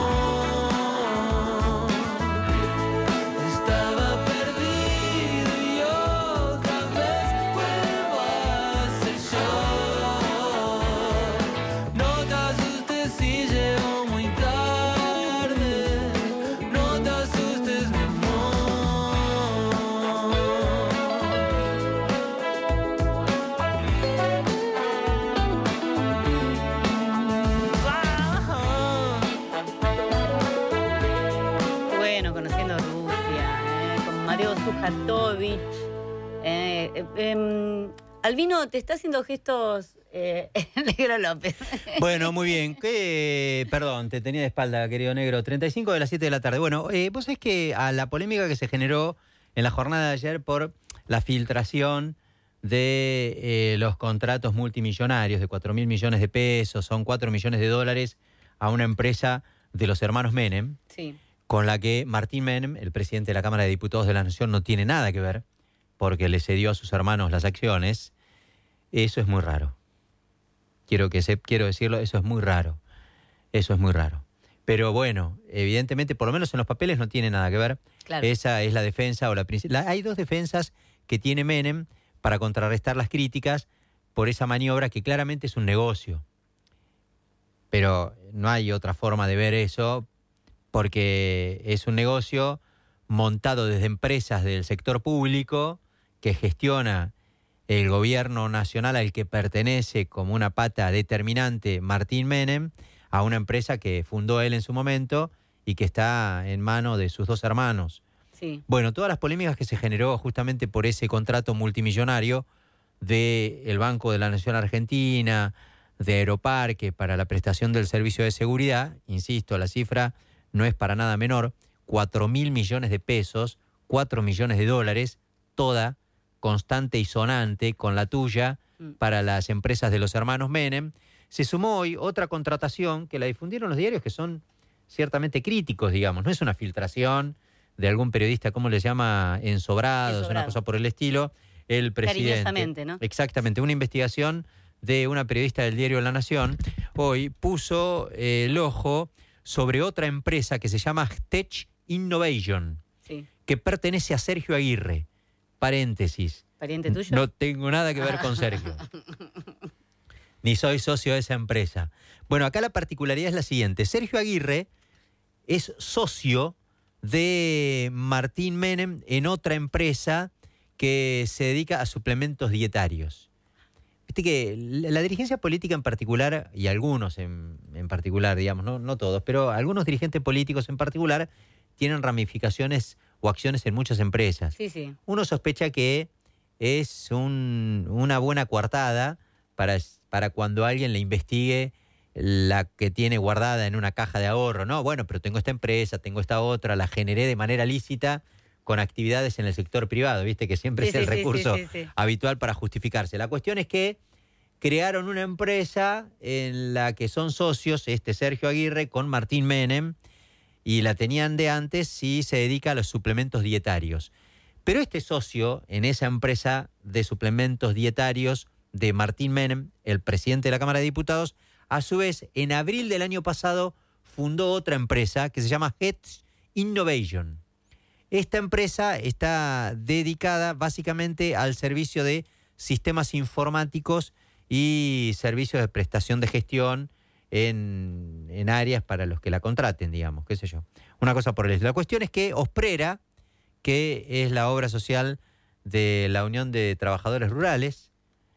amor. Estaba perdido y otra vez vuelvo a ser yo. No te asustes si llego muy tarde. No te asustes, mi Bueno, conociendo Rusia, con Mateo Sujatovich. Albino, te está haciendo gestos Negro López. Bueno, muy bien. Perdón, te tenía de espalda, querido Negro. 35 de las 7 de la tarde. Bueno, vos sabés que a la polémica que se generó en la jornada de ayer por la filtración de los contratos multimillonarios de 4.000 millones de pesos, son 4 millones de dólares a una empresa de los hermanos Menem. Sí. con la que Martín Menem, el presidente de la Cámara de Diputados de la Nación, no tiene nada que ver, porque le cedió a sus hermanos las acciones. Eso es muy raro. Quiero decirlo, eso es muy raro. Eso es muy raro. Pero bueno, evidentemente, por lo menos en los papeles no tiene nada que ver. Claro. Esa es la defensa o la principal. Hay dos defensas que tiene Menem para contrarrestar las críticas por esa maniobra que claramente es un negocio. Pero no hay otra forma de ver eso, porque es un negocio montado desde empresas del sector público que gestiona el gobierno nacional al que pertenece como una pata determinante Martín Menem, a una empresa que fundó él en su momento y que está en manos de sus dos hermanos. Sí. Bueno, todas las polémicas que se generó justamente por ese contrato multimillonario del Banco de la Nación Argentina, de Aeroparque para la prestación del servicio de seguridad, insisto, la cifra no es para nada menor, 4.000 millones de pesos, 4 millones de dólares, toda constante y sonante con la tuya para las empresas de los hermanos Menem. Se sumó hoy otra contratación que la difundieron los diarios, que son ciertamente críticos, digamos. No es una filtración de algún periodista, ¿cómo le llama? Ensobrados, una cosa por el estilo. El presidente. Cariñosamente, ¿no? Exactamente, una investigación de una periodista del diario La Nación hoy puso el ojo sobre otra empresa que se llama Tech Innovation, Sí. que pertenece a Sergio Aguirre. Paréntesis. ¿Pariente tuyo? No tengo nada que ver con Sergio. Ni soy socio de esa empresa. Bueno, acá la particularidad es la siguiente. Sergio Aguirre es socio de Martín Menem en otra empresa que se dedica a suplementos dietarios. Viste que la dirigencia política en particular, y algunos en particular, digamos, no todos, pero algunos dirigentes políticos en particular tienen ramificaciones o acciones en muchas empresas. Sí, sí. Uno sospecha que es una buena coartada para cuando alguien le investigue la que tiene guardada en una caja de ahorro. No, bueno, pero tengo esta empresa, tengo esta otra, la generé de manera lícita con actividades en el sector privado, viste que siempre es el recurso habitual para justificarse. La cuestión es que crearon una empresa en la que son socios Sergio Aguirre con Martín Menem, y la tenían de antes y se dedica a los suplementos dietarios. Pero este socio en esa empresa de suplementos dietarios de Martín Menem, el presidente de la Cámara de Diputados, a su vez, en abril del año pasado, fundó otra empresa que se llama Tech Innovation. Esta empresa está dedicada básicamente al servicio de sistemas informáticos y servicios de prestación de gestión en áreas para los que la contraten, digamos, qué sé yo. Una cosa por el estilo. La cuestión es que Osprera, que es la obra social de la Unión de Trabajadores Rurales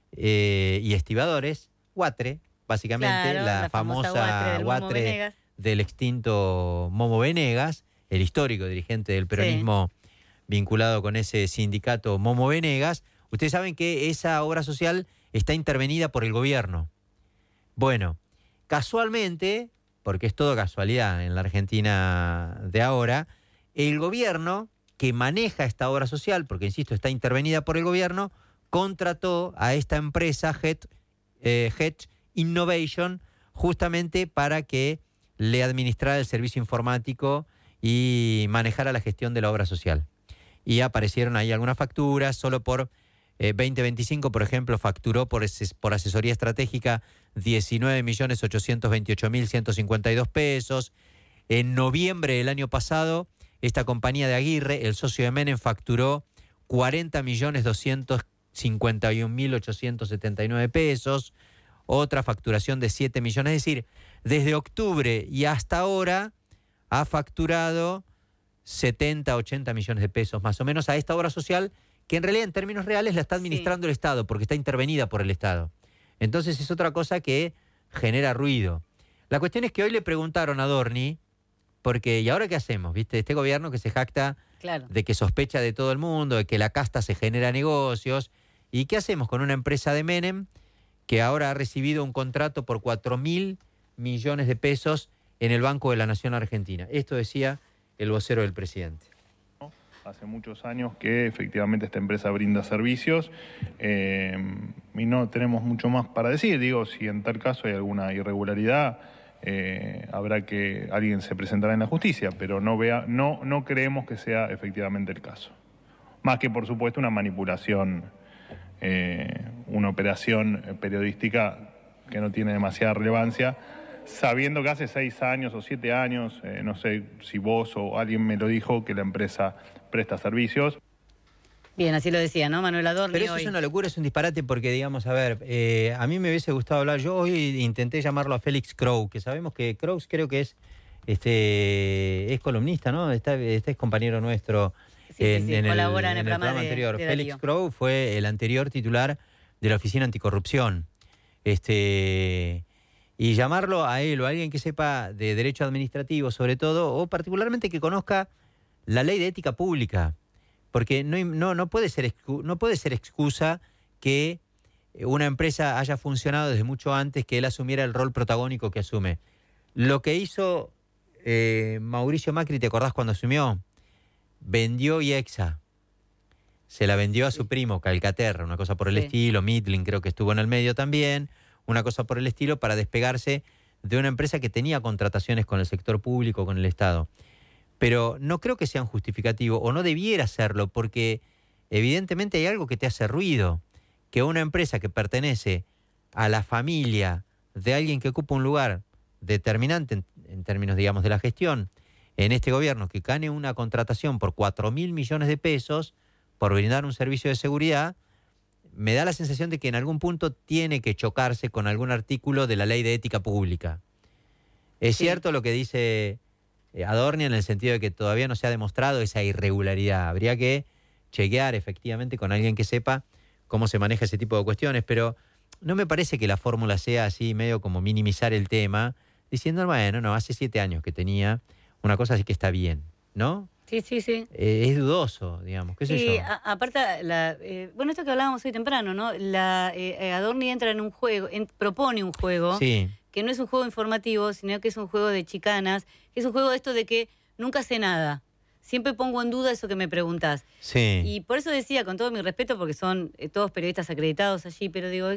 y Estibadores, UATRE, básicamente, claro, la famosa UATRE del extinto Momo Venegas, el histórico dirigente del peronismo vinculado con ese sindicato Momo Venegas. Ustedes saben que esa obra social está intervenida por el gobierno. Bueno, casualmente, porque es todo casualidad en la Argentina de ahora, el gobierno que maneja esta obra social, porque insisto, está intervenida por el gobierno, contrató a esta empresa Tech Innovation justamente para que le administrara el servicio informático y manejara la gestión de la obra social. Y aparecieron ahí algunas facturas, solo por 2025, por ejemplo, facturó por asesoría estratégica 19.828.152 pesos. En noviembre del año pasado, esta compañía de Aguirre, el socio de Menem, facturó 40.251.879 pesos. Otra facturación de 7 millones. Es decir, desde octubre y hasta ahora ha facturado 70, 80 millones de pesos más o menos a esta obra social, que en realidad en términos reales la está administrando el Estado, porque está intervenida por el Estado. Entonces es otra cosa que genera ruido. La cuestión es que hoy le preguntaron a Dorni, porque ¿y ahora qué hacemos? ¿Viste? Este gobierno que se jacta de que sospecha de todo el mundo, de que la casta se genera negocios. ¿Y qué hacemos con una empresa de Menem que ahora ha recibido un contrato por 4.000 millones de pesos en el Banco de la Nación Argentina? Esto decía el vocero del presidente. Hace muchos años que efectivamente esta empresa brinda servicios y no tenemos mucho más para decir. Digo, si en tal caso hay alguna irregularidad, habrá que alguien se presentará en la justicia, pero no creemos que sea efectivamente el caso. Más que, por supuesto, una manipulación, una operación periodística que no tiene demasiada relevancia, sabiendo que hace 6 años o 7 años, no sé si vos o alguien me lo dijo, que la empresa presta servicios. Bien, así lo decía, ¿no? Manuel Adorni. Pero eso hoy. es una locura, es un disparate porque, digamos, a ver, a mí me hubiese gustado hablar, yo hoy intenté llamarlo a Félix Crow, que sabemos que Crow creo que es columnista, ¿no? Este es compañero nuestro colabora en el programa anterior. de Félix Darío. Crow fue el anterior titular de la Oficina Anticorrupción. Y llamarlo a él o a alguien que sepa de derecho administrativo, sobre todo, o particularmente que conozca la ley de ética pública. Porque no puede ser excusa que una empresa haya funcionado desde mucho antes que él asumiera el rol protagónico que asume. Lo que hizo Mauricio Macri, ¿te acordás cuando asumió? Vendió IEXA. Se la vendió a su primo, Calcaterra, una cosa por el estilo. Midling creo que estuvo en el medio también. Una cosa por el estilo para despegarse de una empresa que tenía contrataciones con el sector público, con el Estado. Pero no creo que sea un justificativo, o no debiera serlo, porque evidentemente hay algo que te hace ruido, que una empresa que pertenece a la familia de alguien que ocupa un lugar determinante en términos, digamos, de la gestión en este gobierno, que gane una contratación por 4.000 millones de pesos por brindar un servicio de seguridad, me da la sensación de que en algún punto tiene que chocarse con algún artículo de la Ley de Ética Pública. Es cierto lo que dice Adorni en el sentido de que todavía no se ha demostrado esa irregularidad. Habría que chequear efectivamente con alguien que sepa cómo se maneja ese tipo de cuestiones, pero no me parece que la fórmula sea así medio como minimizar el tema, diciendo, bueno, no, hace 7 años que tenía una cosa así que está bien, ¿no? Sí. Es dudoso, digamos, qué sé yo. Aparte, bueno, esto que hablábamos hoy temprano, ¿no? Adorni entra en un juego, propone un juego que no es un juego informativo, sino que es un juego de chicanas, que es un juego de esto de que nunca sé nada. Siempre pongo en duda eso que me preguntás. Sí. Y por eso decía, con todo mi respeto, porque son todos periodistas acreditados allí, pero digo,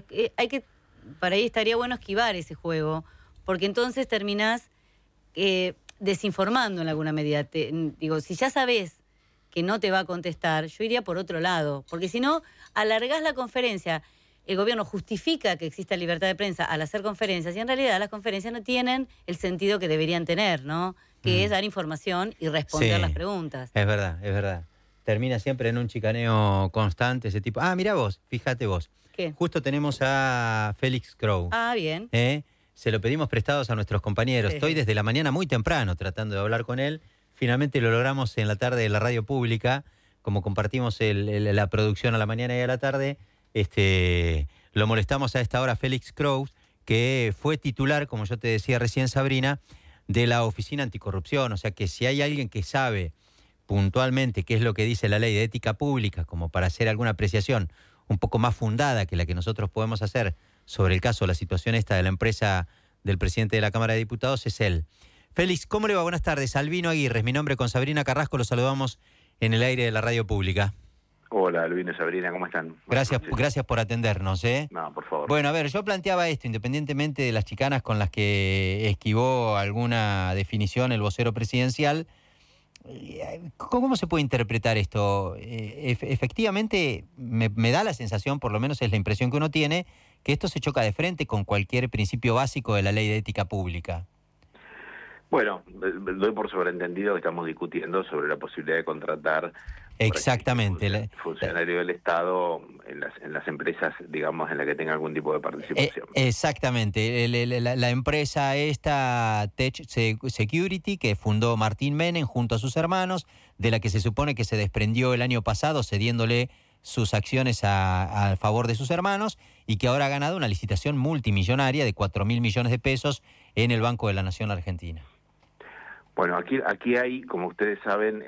para ahí estaría bueno esquivar ese juego, porque entonces terminás desinformando en alguna medida. Digo, si ya sabés que no te va a contestar, yo iría por otro lado, porque si no, alargás la conferencia, el gobierno justifica que exista libertad de prensa al hacer conferencias, y en realidad las conferencias no tienen el sentido que deberían tener, ¿no? Que es dar información y responder las preguntas. Es verdad. Termina siempre en un chicaneo constante ese tipo. Mirá vos, fíjate vos. ¿Qué? Justo tenemos a Félix Crow. Bien. Se lo pedimos prestados a nuestros compañeros. Estoy desde la mañana muy temprano tratando de hablar con él. Finalmente lo logramos en la tarde de la radio pública. Como compartimos la producción a la mañana y a la tarde, lo molestamos a esta hora Félix Crow, que fue titular, como yo te decía recién, Sabrina, de la Oficina Anticorrupción. O sea que si hay alguien que sabe puntualmente qué es lo que dice la Ley de Ética Pública, como para hacer alguna apreciación un poco más fundada que la que nosotros podemos hacer sobre el caso, la situación esta de la empresa del presidente de la Cámara de Diputados, es él. Félix, ¿cómo le va? Buenas tardes. Albino Aguirre, mi nombre, con Sabrina Carrasco, los saludamos en el aire de la radio pública. Hola, Albino y Sabrina, ¿cómo están? Gracias por atendernos, No, por favor. Bueno, a ver, yo planteaba esto, independientemente de las chicanas con las que esquivó alguna definición el vocero presidencial, ¿cómo se puede interpretar esto? Efectivamente, me da la sensación, por lo menos es la impresión que uno tiene, que esto se choca de frente con cualquier principio básico de la Ley de Ética Pública. Bueno, doy por sobreentendido que estamos discutiendo sobre la posibilidad de contratar exactamente funcionario del Estado en las empresas, digamos, en las que tenga algún tipo de participación. Exactamente. La empresa esta, Tech Security, que fundó Martín Menem junto a sus hermanos, de la que se supone que se desprendió el año pasado cediéndole sus acciones a favor de sus hermanos, y que ahora ha ganado una licitación multimillonaria de 4.000 millones de pesos en el Banco de la Nación Argentina. Bueno, aquí hay, como ustedes saben,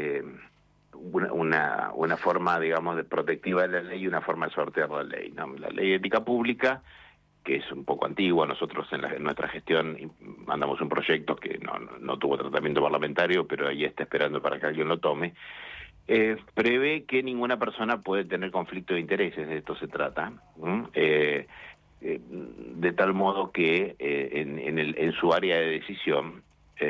una forma, digamos, de protectiva de la ley y una forma de sortear la ley, ¿no? La ley de ética pública, que es un poco antigua, nosotros en nuestra gestión mandamos un proyecto que no tuvo tratamiento parlamentario, pero ahí está esperando para que alguien lo tome. Prevé que ninguna persona puede tener conflicto de intereses, de esto se trata. de tal modo que en su área de decisión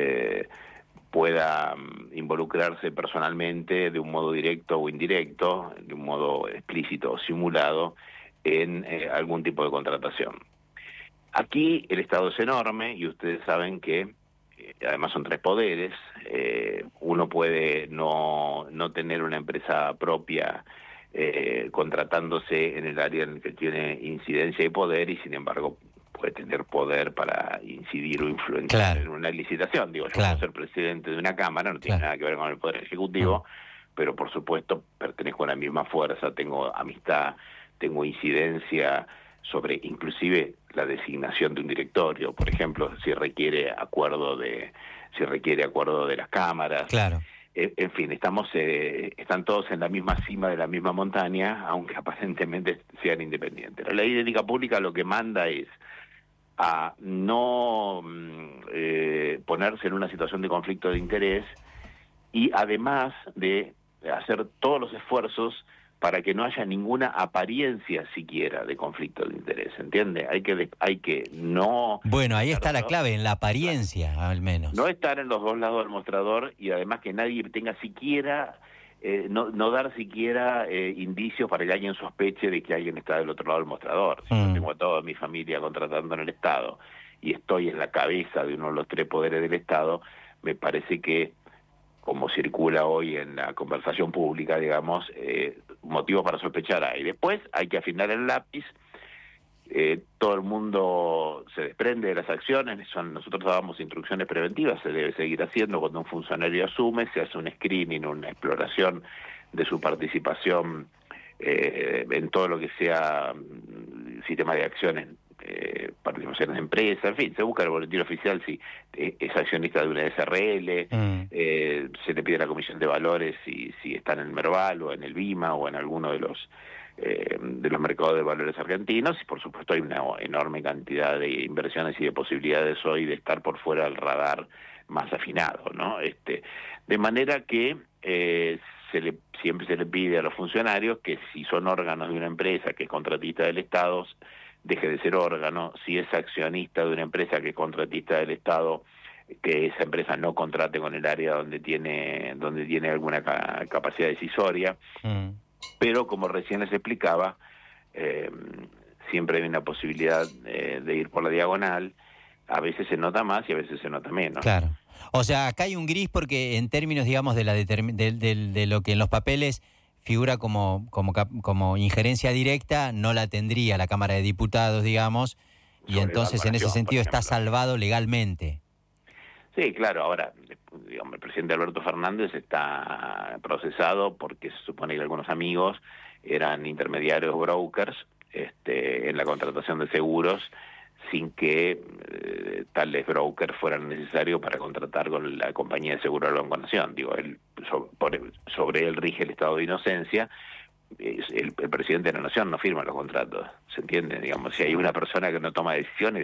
pueda involucrarse personalmente de un modo directo o indirecto, de un modo explícito o simulado, en algún tipo de contratación. Aquí el Estado es enorme y ustedes saben que además son 3 poderes. Uno puede no tener una empresa propia contratándose en el área en el que tiene incidencia y poder, y sin embargo puede tener poder para incidir o influenciar en una licitación. Digo, yo puedo ser presidente de una cámara, no tiene nada que ver con el poder ejecutivo, pero por supuesto pertenezco a la misma fuerza, tengo amistad, tengo incidencia sobre inclusive la designación de un directorio, por ejemplo, si requiere acuerdo de las cámaras. Claro. En fin, están todos en la misma cima de la misma montaña, aunque aparentemente sean independientes. La ley de ética pública lo que manda es a no ponerse en una situación de conflicto de interés, y además de hacer todos los esfuerzos para que no haya ninguna apariencia siquiera de conflicto de interés, ¿entiende? Hay que no... Bueno, ahí está la clave, en la apariencia, al menos. No estar en los dos lados del mostrador, y además que nadie tenga siquiera, no dar siquiera indicios para que alguien sospeche de que alguien está del otro lado del mostrador. Si yo tengo a toda mi familia contratando en el Estado y estoy en la cabeza de uno de los 3 poderes del Estado, me parece que, como circula hoy en la conversación pública, digamos, motivos para sospechar hay. Después hay que afinar el lápiz. Todo el mundo se desprende de las acciones. Nosotros dábamos instrucciones preventivas, se debe seguir haciendo. Cuando un funcionario asume, se hace un screening, una exploración de su participación en todo lo que sea sistema de acciones, participaciones de empresa, en fin, se busca el boletín oficial si es accionista de una SRL, se le pide a la Comisión de Valores si está en el Merval o en el BIMA o en alguno de los mercados de valores argentinos, y por supuesto hay una enorme cantidad de inversiones y de posibilidades hoy de estar por fuera del radar más afinado, ¿no? De manera que siempre se le pide a los funcionarios que si son órganos de una empresa que es contratista del Estado, deje de ser órgano. Si es accionista de una empresa que es contratista del Estado, que esa empresa no contrate con el área donde tiene alguna capacidad decisoria. Pero como recién les explicaba, siempre hay una posibilidad de ir por la diagonal. A veces se nota más y a veces se nota menos. Claro. O sea, acá hay un gris porque en términos, digamos, de lo que en los papeles figura como injerencia directa, no la tendría la Cámara de Diputados, digamos, y entonces en ese sentido está salvado legalmente. Sí, claro. Ahora, digamos, el presidente Alberto Fernández está procesado porque se supone que algunos amigos eran intermediarios brokers en la contratación de seguros, sin que tales brokers fueran necesarios para contratar con la compañía de seguro de la Banco Nación. Digo, sobre él rige el estado de inocencia. El presidente de la Nación no firma los contratos, ¿se entiende? Digamos, si hay una persona que no toma decisiones,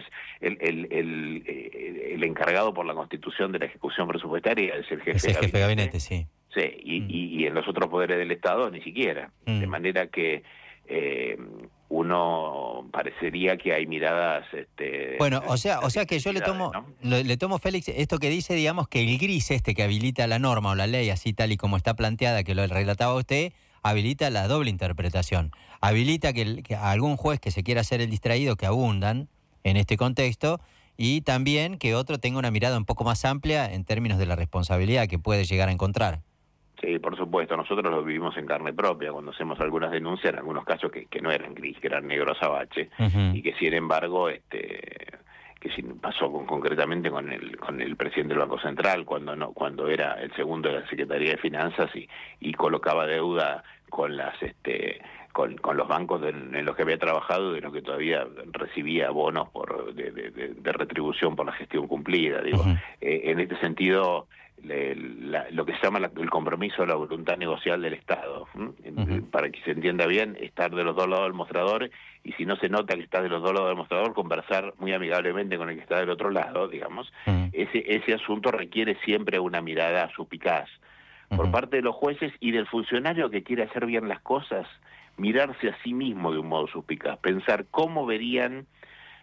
el encargado por la constitución de la ejecución presupuestaria es el jefe de gabinete, sí. Sí, y en los otros poderes del Estado ni siquiera. De manera que uno parecería que hay miradas... Bueno, o sea que yo le tomo, Félix, esto que dice, digamos, que el gris que habilita la norma o la ley, así tal y como está planteada, que lo relataba usted, habilita la doble interpretación. Habilita que algún juez que se quiera hacer el distraído, que abundan en este contexto, y también que otro tenga una mirada un poco más amplia en términos de la responsabilidad que puede llegar a encontrar. Sí, por supuesto. Nosotros lo vivimos en carne propia cuando hacemos algunas denuncias, en algunos casos que no eran gris, que eran negro azabache, y que sin embargo, que pasó concretamente con el presidente del Banco Central, cuando era el segundo de la Secretaría de Finanzas y colocaba deuda con con los bancos en los que había trabajado, de los que todavía recibía bonos de retribución por la gestión cumplida. Digo, en este sentido, lo que se llama el compromiso de la voluntad negocial del Estado, para que se entienda bien, estar de los dos lados del mostrador, y si no se nota que está de los dos lados del mostrador, conversar muy amigablemente con el que está del otro lado, digamos. Ese asunto requiere siempre una mirada suspicaz por parte de los jueces y del funcionario que quiere hacer bien las cosas, mirarse a sí mismo de un modo suspicaz, pensar cómo verían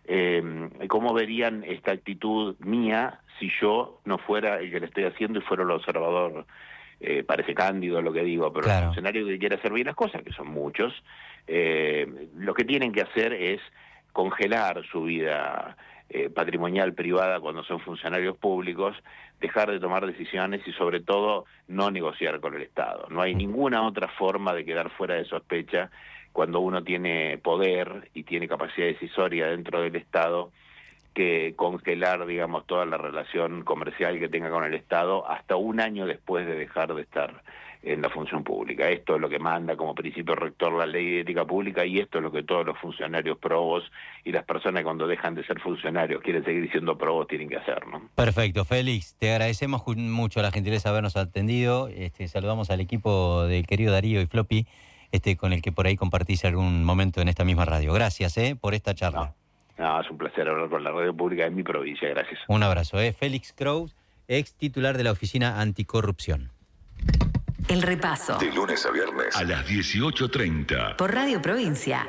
¿Cómo verían esta actitud mía si yo no fuera el que le estoy haciendo y fuera el observador? Parece cándido lo que digo, pero claro. El funcionario que quiere hacer bien las cosas, que son muchos, lo que tienen que hacer es congelar su vida patrimonial privada cuando son funcionarios públicos, dejar de tomar decisiones y sobre todo no negociar con el Estado. No hay ninguna otra forma de quedar fuera de sospecha cuando uno tiene poder y tiene capacidad decisoria dentro del Estado, que congelar, digamos, toda la relación comercial que tenga con el Estado hasta un año después de dejar de estar en la función pública. Esto es lo que manda como principio rector la ley de ética pública y esto es lo que todos los funcionarios probos y las personas cuando dejan de ser funcionarios quieren seguir siendo probos tienen que hacer, ¿no? Perfecto, Félix, te agradecemos mucho la gentileza de habernos atendido. Saludamos al equipo del querido Darío y Floppy, con el que por ahí compartís algún momento en esta misma radio. Gracias por esta charla. No, es un placer hablar con la radio pública de mi provincia, gracias. Un abrazo. Félix Kraus, ex titular de la Oficina Anticorrupción. El repaso. De lunes a viernes a las 18:30. Por Radio Provincia.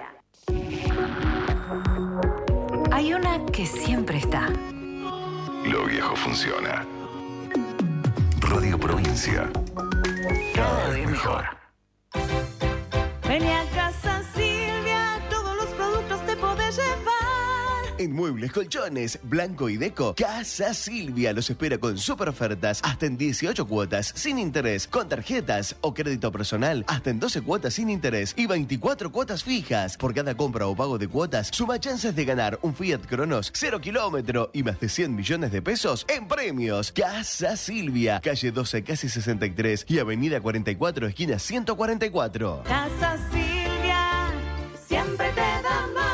Hay una que siempre está. Lo viejo funciona. Radio Provincia. Cada vez mejor. Vení a casa Silvia, todos los productos te podés llevar. En Muebles, Colchones, Blanco y Deco, Casa Silvia los espera con super ofertas hasta en 18 cuotas sin interés, con tarjetas o crédito personal hasta en 12 cuotas sin interés y 24 cuotas fijas. Por cada compra o pago de cuotas, suma chances de ganar un Fiat Cronos 0 kilómetro y más de 100 millones de pesos en premios. Casa Silvia, calle 12, casi 63 y avenida 44, esquina 144. Casa Silvia, siempre te da más.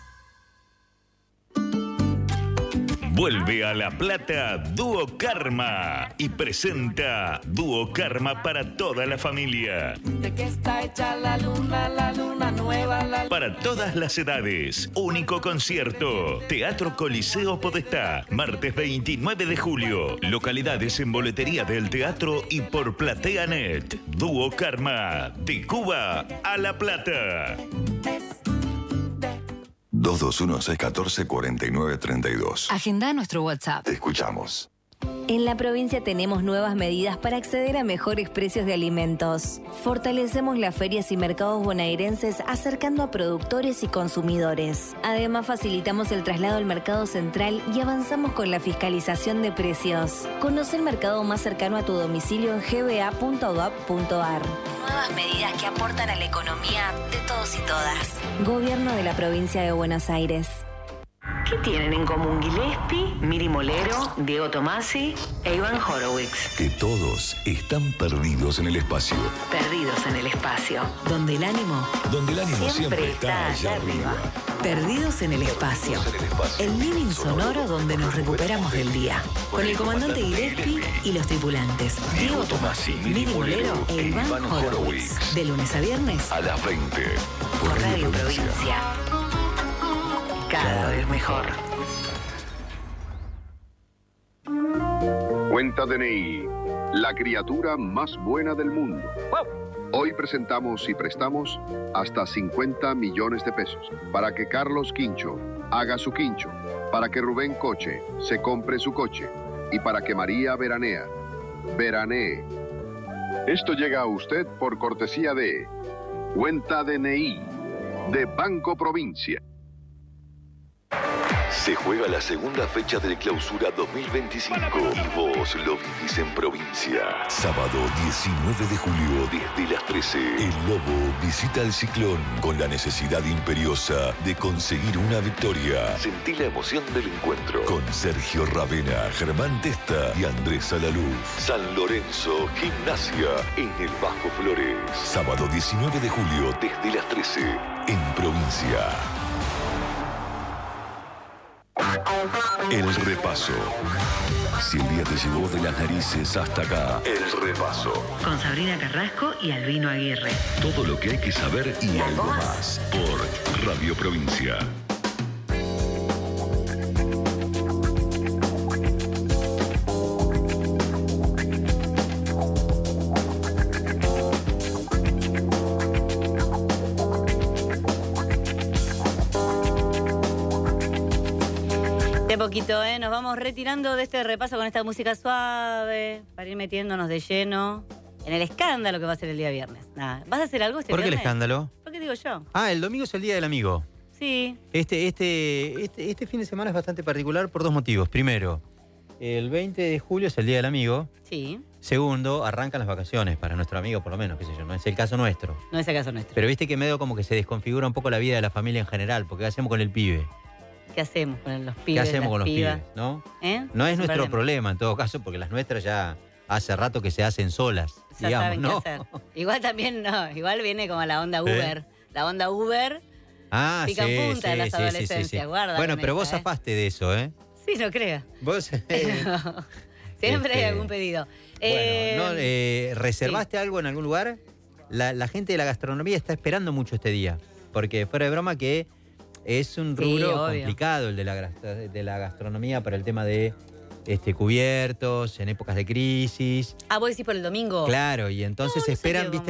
Vuelve a La Plata Dúo Karma y presenta Dúo Karma para toda la familia. ¿De qué está hecha la luna nueva? Para todas las edades, único concierto. Teatro Coliseo Podestá, martes 29 de julio. Localidades en boletería del teatro y por PlateaNet. Dúo Karma, de Cuba a La Plata. 221-614-4932. Agenda nuestro WhatsApp. Te escuchamos. En la provincia tenemos nuevas medidas para acceder a mejores precios de alimentos. Fortalecemos las ferias y mercados bonaerenses acercando a productores y consumidores. Además, facilitamos el traslado al mercado central y avanzamos con la fiscalización de precios. Conoce el mercado más cercano a tu domicilio en gba.gov.ar. Nuevas medidas que aportan a la economía de todos y todas. Gobierno de la provincia de Buenos Aires. ¿Qué tienen en común Gillespie, Miri Molero, Diego Tomasi e Iván Horowitz? Que todos están perdidos en el espacio. Perdidos en el espacio, donde el ánimo Siempre está allá arriba. Perdidos en el espacio. El living sonoro donde nos recuperamos del día. Con el comandante Gillespie y los tripulantes. Diego Tomasi, Miri Molero e Iván Horowitz. De lunes a viernes a las 20. Por Radio Provincia. Cada vez mejor. Cuenta DNI, la criatura más buena del mundo. Hoy presentamos y prestamos hasta 50 millones de pesos para que Carlos Quincho haga su quincho, para que Rubén Coche se compre su coche y para que María veranee. Esto llega a usted por cortesía de Cuenta DNI de Banco Provincia. Se juega la segunda fecha del Clausura 2025 y vos lo vivís en provincia. Sábado 19 de julio desde las 13. El Lobo visita al Ciclón con la necesidad imperiosa de conseguir una victoria. Sentí la emoción del encuentro con Sergio Ravena, Germán Testa y Andrés Salaluz. San Lorenzo, Gimnasia en el Bajo Flores. Sábado 19 de julio desde las 13 en provincia. El repaso. Si el día te llevó de las narices hasta acá, el repaso. Con Sabrina Carrasco y Albino Aguirre. Todo lo que hay que saber y algo más por Radio Provincia. De poquito, nos vamos retirando de este repaso con esta música suave para ir metiéndonos de lleno en el escándalo que va a ser el día viernes. Nada, ¿vas a hacer algo este ¿Por qué el viernes? escándalo? ¿Por qué digo yo? Ah, el domingo es el Día del Amigo. Sí. Este fin de semana es bastante particular por dos motivos. Primero, el 20 de julio es el Día del Amigo. Sí. Segundo, arrancan las vacaciones para nuestro amigo, por lo menos, qué sé yo, no es el caso nuestro. No es el caso nuestro. Pero viste que medio como que se desconfigura un poco la vida de la familia en general, porque ¿qué hacemos con el pibe? ¿Qué hacemos con los pibes? ¿Qué hacemos con los pibas? pibes? ¿No? Es No es un nuestro problema en todo caso, porque las nuestras ya hace rato que se hacen solas, Ya digamos, saben ¿no? qué hacer. Igual también no, igual viene como la onda Uber. La onda Uber pica en punta de las adolescencias. Guarda bueno, con pero vos esta, zafaste de eso, ¿eh? Sí, no creo. Vos... Siempre hay algún pedido. ¿Reservaste algo en algún lugar? La gente de la gastronomía está esperando mucho este día, porque fuera de broma que es un rubro complicado el de la gastronomía para el tema de cubiertos, en épocas de crisis. Ah, vos decís por el domingo. Claro, y entonces esperan, viste,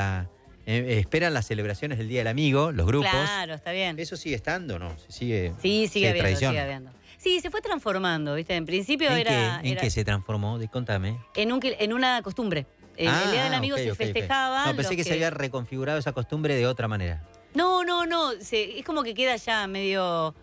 esperan las celebraciones del Día del Amigo, los grupos. Claro, está bien. ¿Eso sigue estando o no? Sigue habiendo, tradición. sigue habiendo. Sí, se fue transformando, ¿viste? En principio ¿En qué se transformó? Contame. En una costumbre. El Día del Amigo se festejaba. No, pensé que se había reconfigurado esa costumbre de otra manera. No. Es como que queda ya medio...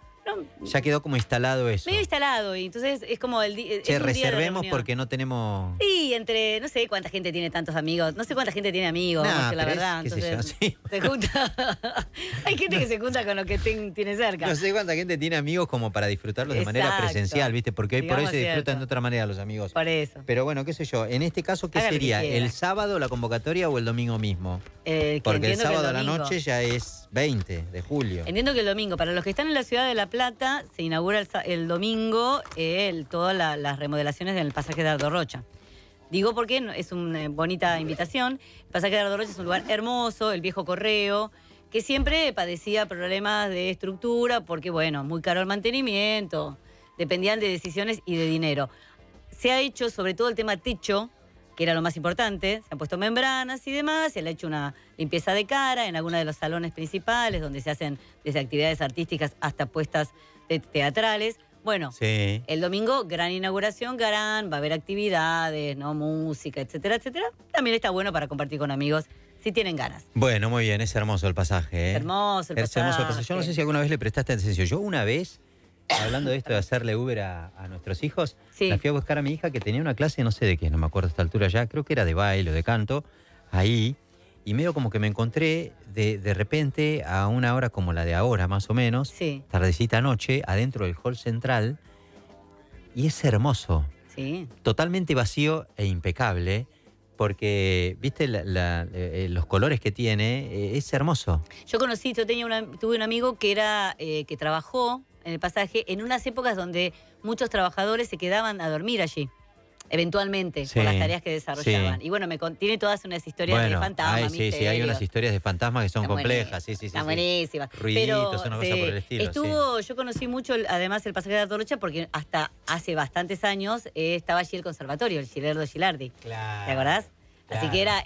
Ya quedó como instalado eso. Medio instalado, y entonces es como el día. Reservemos porque no tenemos... Sí, no sé cuánta gente tiene tantos amigos, no sé cuánta gente tiene amigos, la verdad. Entonces, se junta. Hay gente que se junta con lo que tiene cerca. No sé cuánta gente tiene amigos como para disfrutarlos de manera presencial, ¿viste? Porque hoy por hoy se disfrutan de otra manera los amigos. Por eso. Pero bueno, qué sé yo, en este caso, ¿qué sería? ¿El sábado la convocatoria o el domingo mismo? Porque el sábado a la noche ya es 20 de julio. Entiendo que el domingo, para los que están en la ciudad de La Plata, se inaugura el domingo todas las remodelaciones del pasaje de Dardo Rocha. Digo porque es una bonita invitación. El pasaje de Dardo Rocha es un lugar hermoso, el viejo correo, que siempre padecía problemas de estructura porque, bueno, muy caro el mantenimiento, dependían de decisiones y de dinero. Se ha hecho sobre todo el tema techo, que era lo más importante, se han puesto membranas y demás, se le ha hecho una limpieza de cara en algunos de los salones principales, donde se hacen desde actividades artísticas hasta puestas teatrales. Bueno, el domingo, gran inauguración, va a haber actividades, ¿no? Música, etcétera, etcétera. También está bueno para compartir con amigos, si tienen ganas. Bueno, muy bien, es hermoso el pasaje, ¿eh? Es hermoso el pasaje. Yo no sé si alguna vez le prestaste atención. Yo una vez, hablando de esto de hacerle Uber a nuestros hijos, la fui a buscar a mi hija que tenía una clase, no sé de qué, no me acuerdo a esta altura ya, creo que era de baile o de canto, ahí, y medio como que me encontré de repente a una hora como la de ahora, más o menos, tardecita noche, adentro del hall central, y es hermoso. Sí. Totalmente vacío e impecable, porque, viste, los colores que tiene, es hermoso. Yo tuve un amigo que que trabajó en el pasaje en unas épocas donde muchos trabajadores se quedaban a dormir allí, eventualmente, por las tareas que desarrollaban. Y bueno, tiene todas unas historias de fantasmas, sí, hay unas historias de fantasmas que son Están complejas. Están buenísimas. Ruiditos, una cosa por el estilo. Yo conocí mucho, además, el pasaje de Dardo Rocha, porque hasta hace bastantes años estaba allí el conservatorio, el Gilardo Gilardi. Claro. ¿Te acordás? Así que era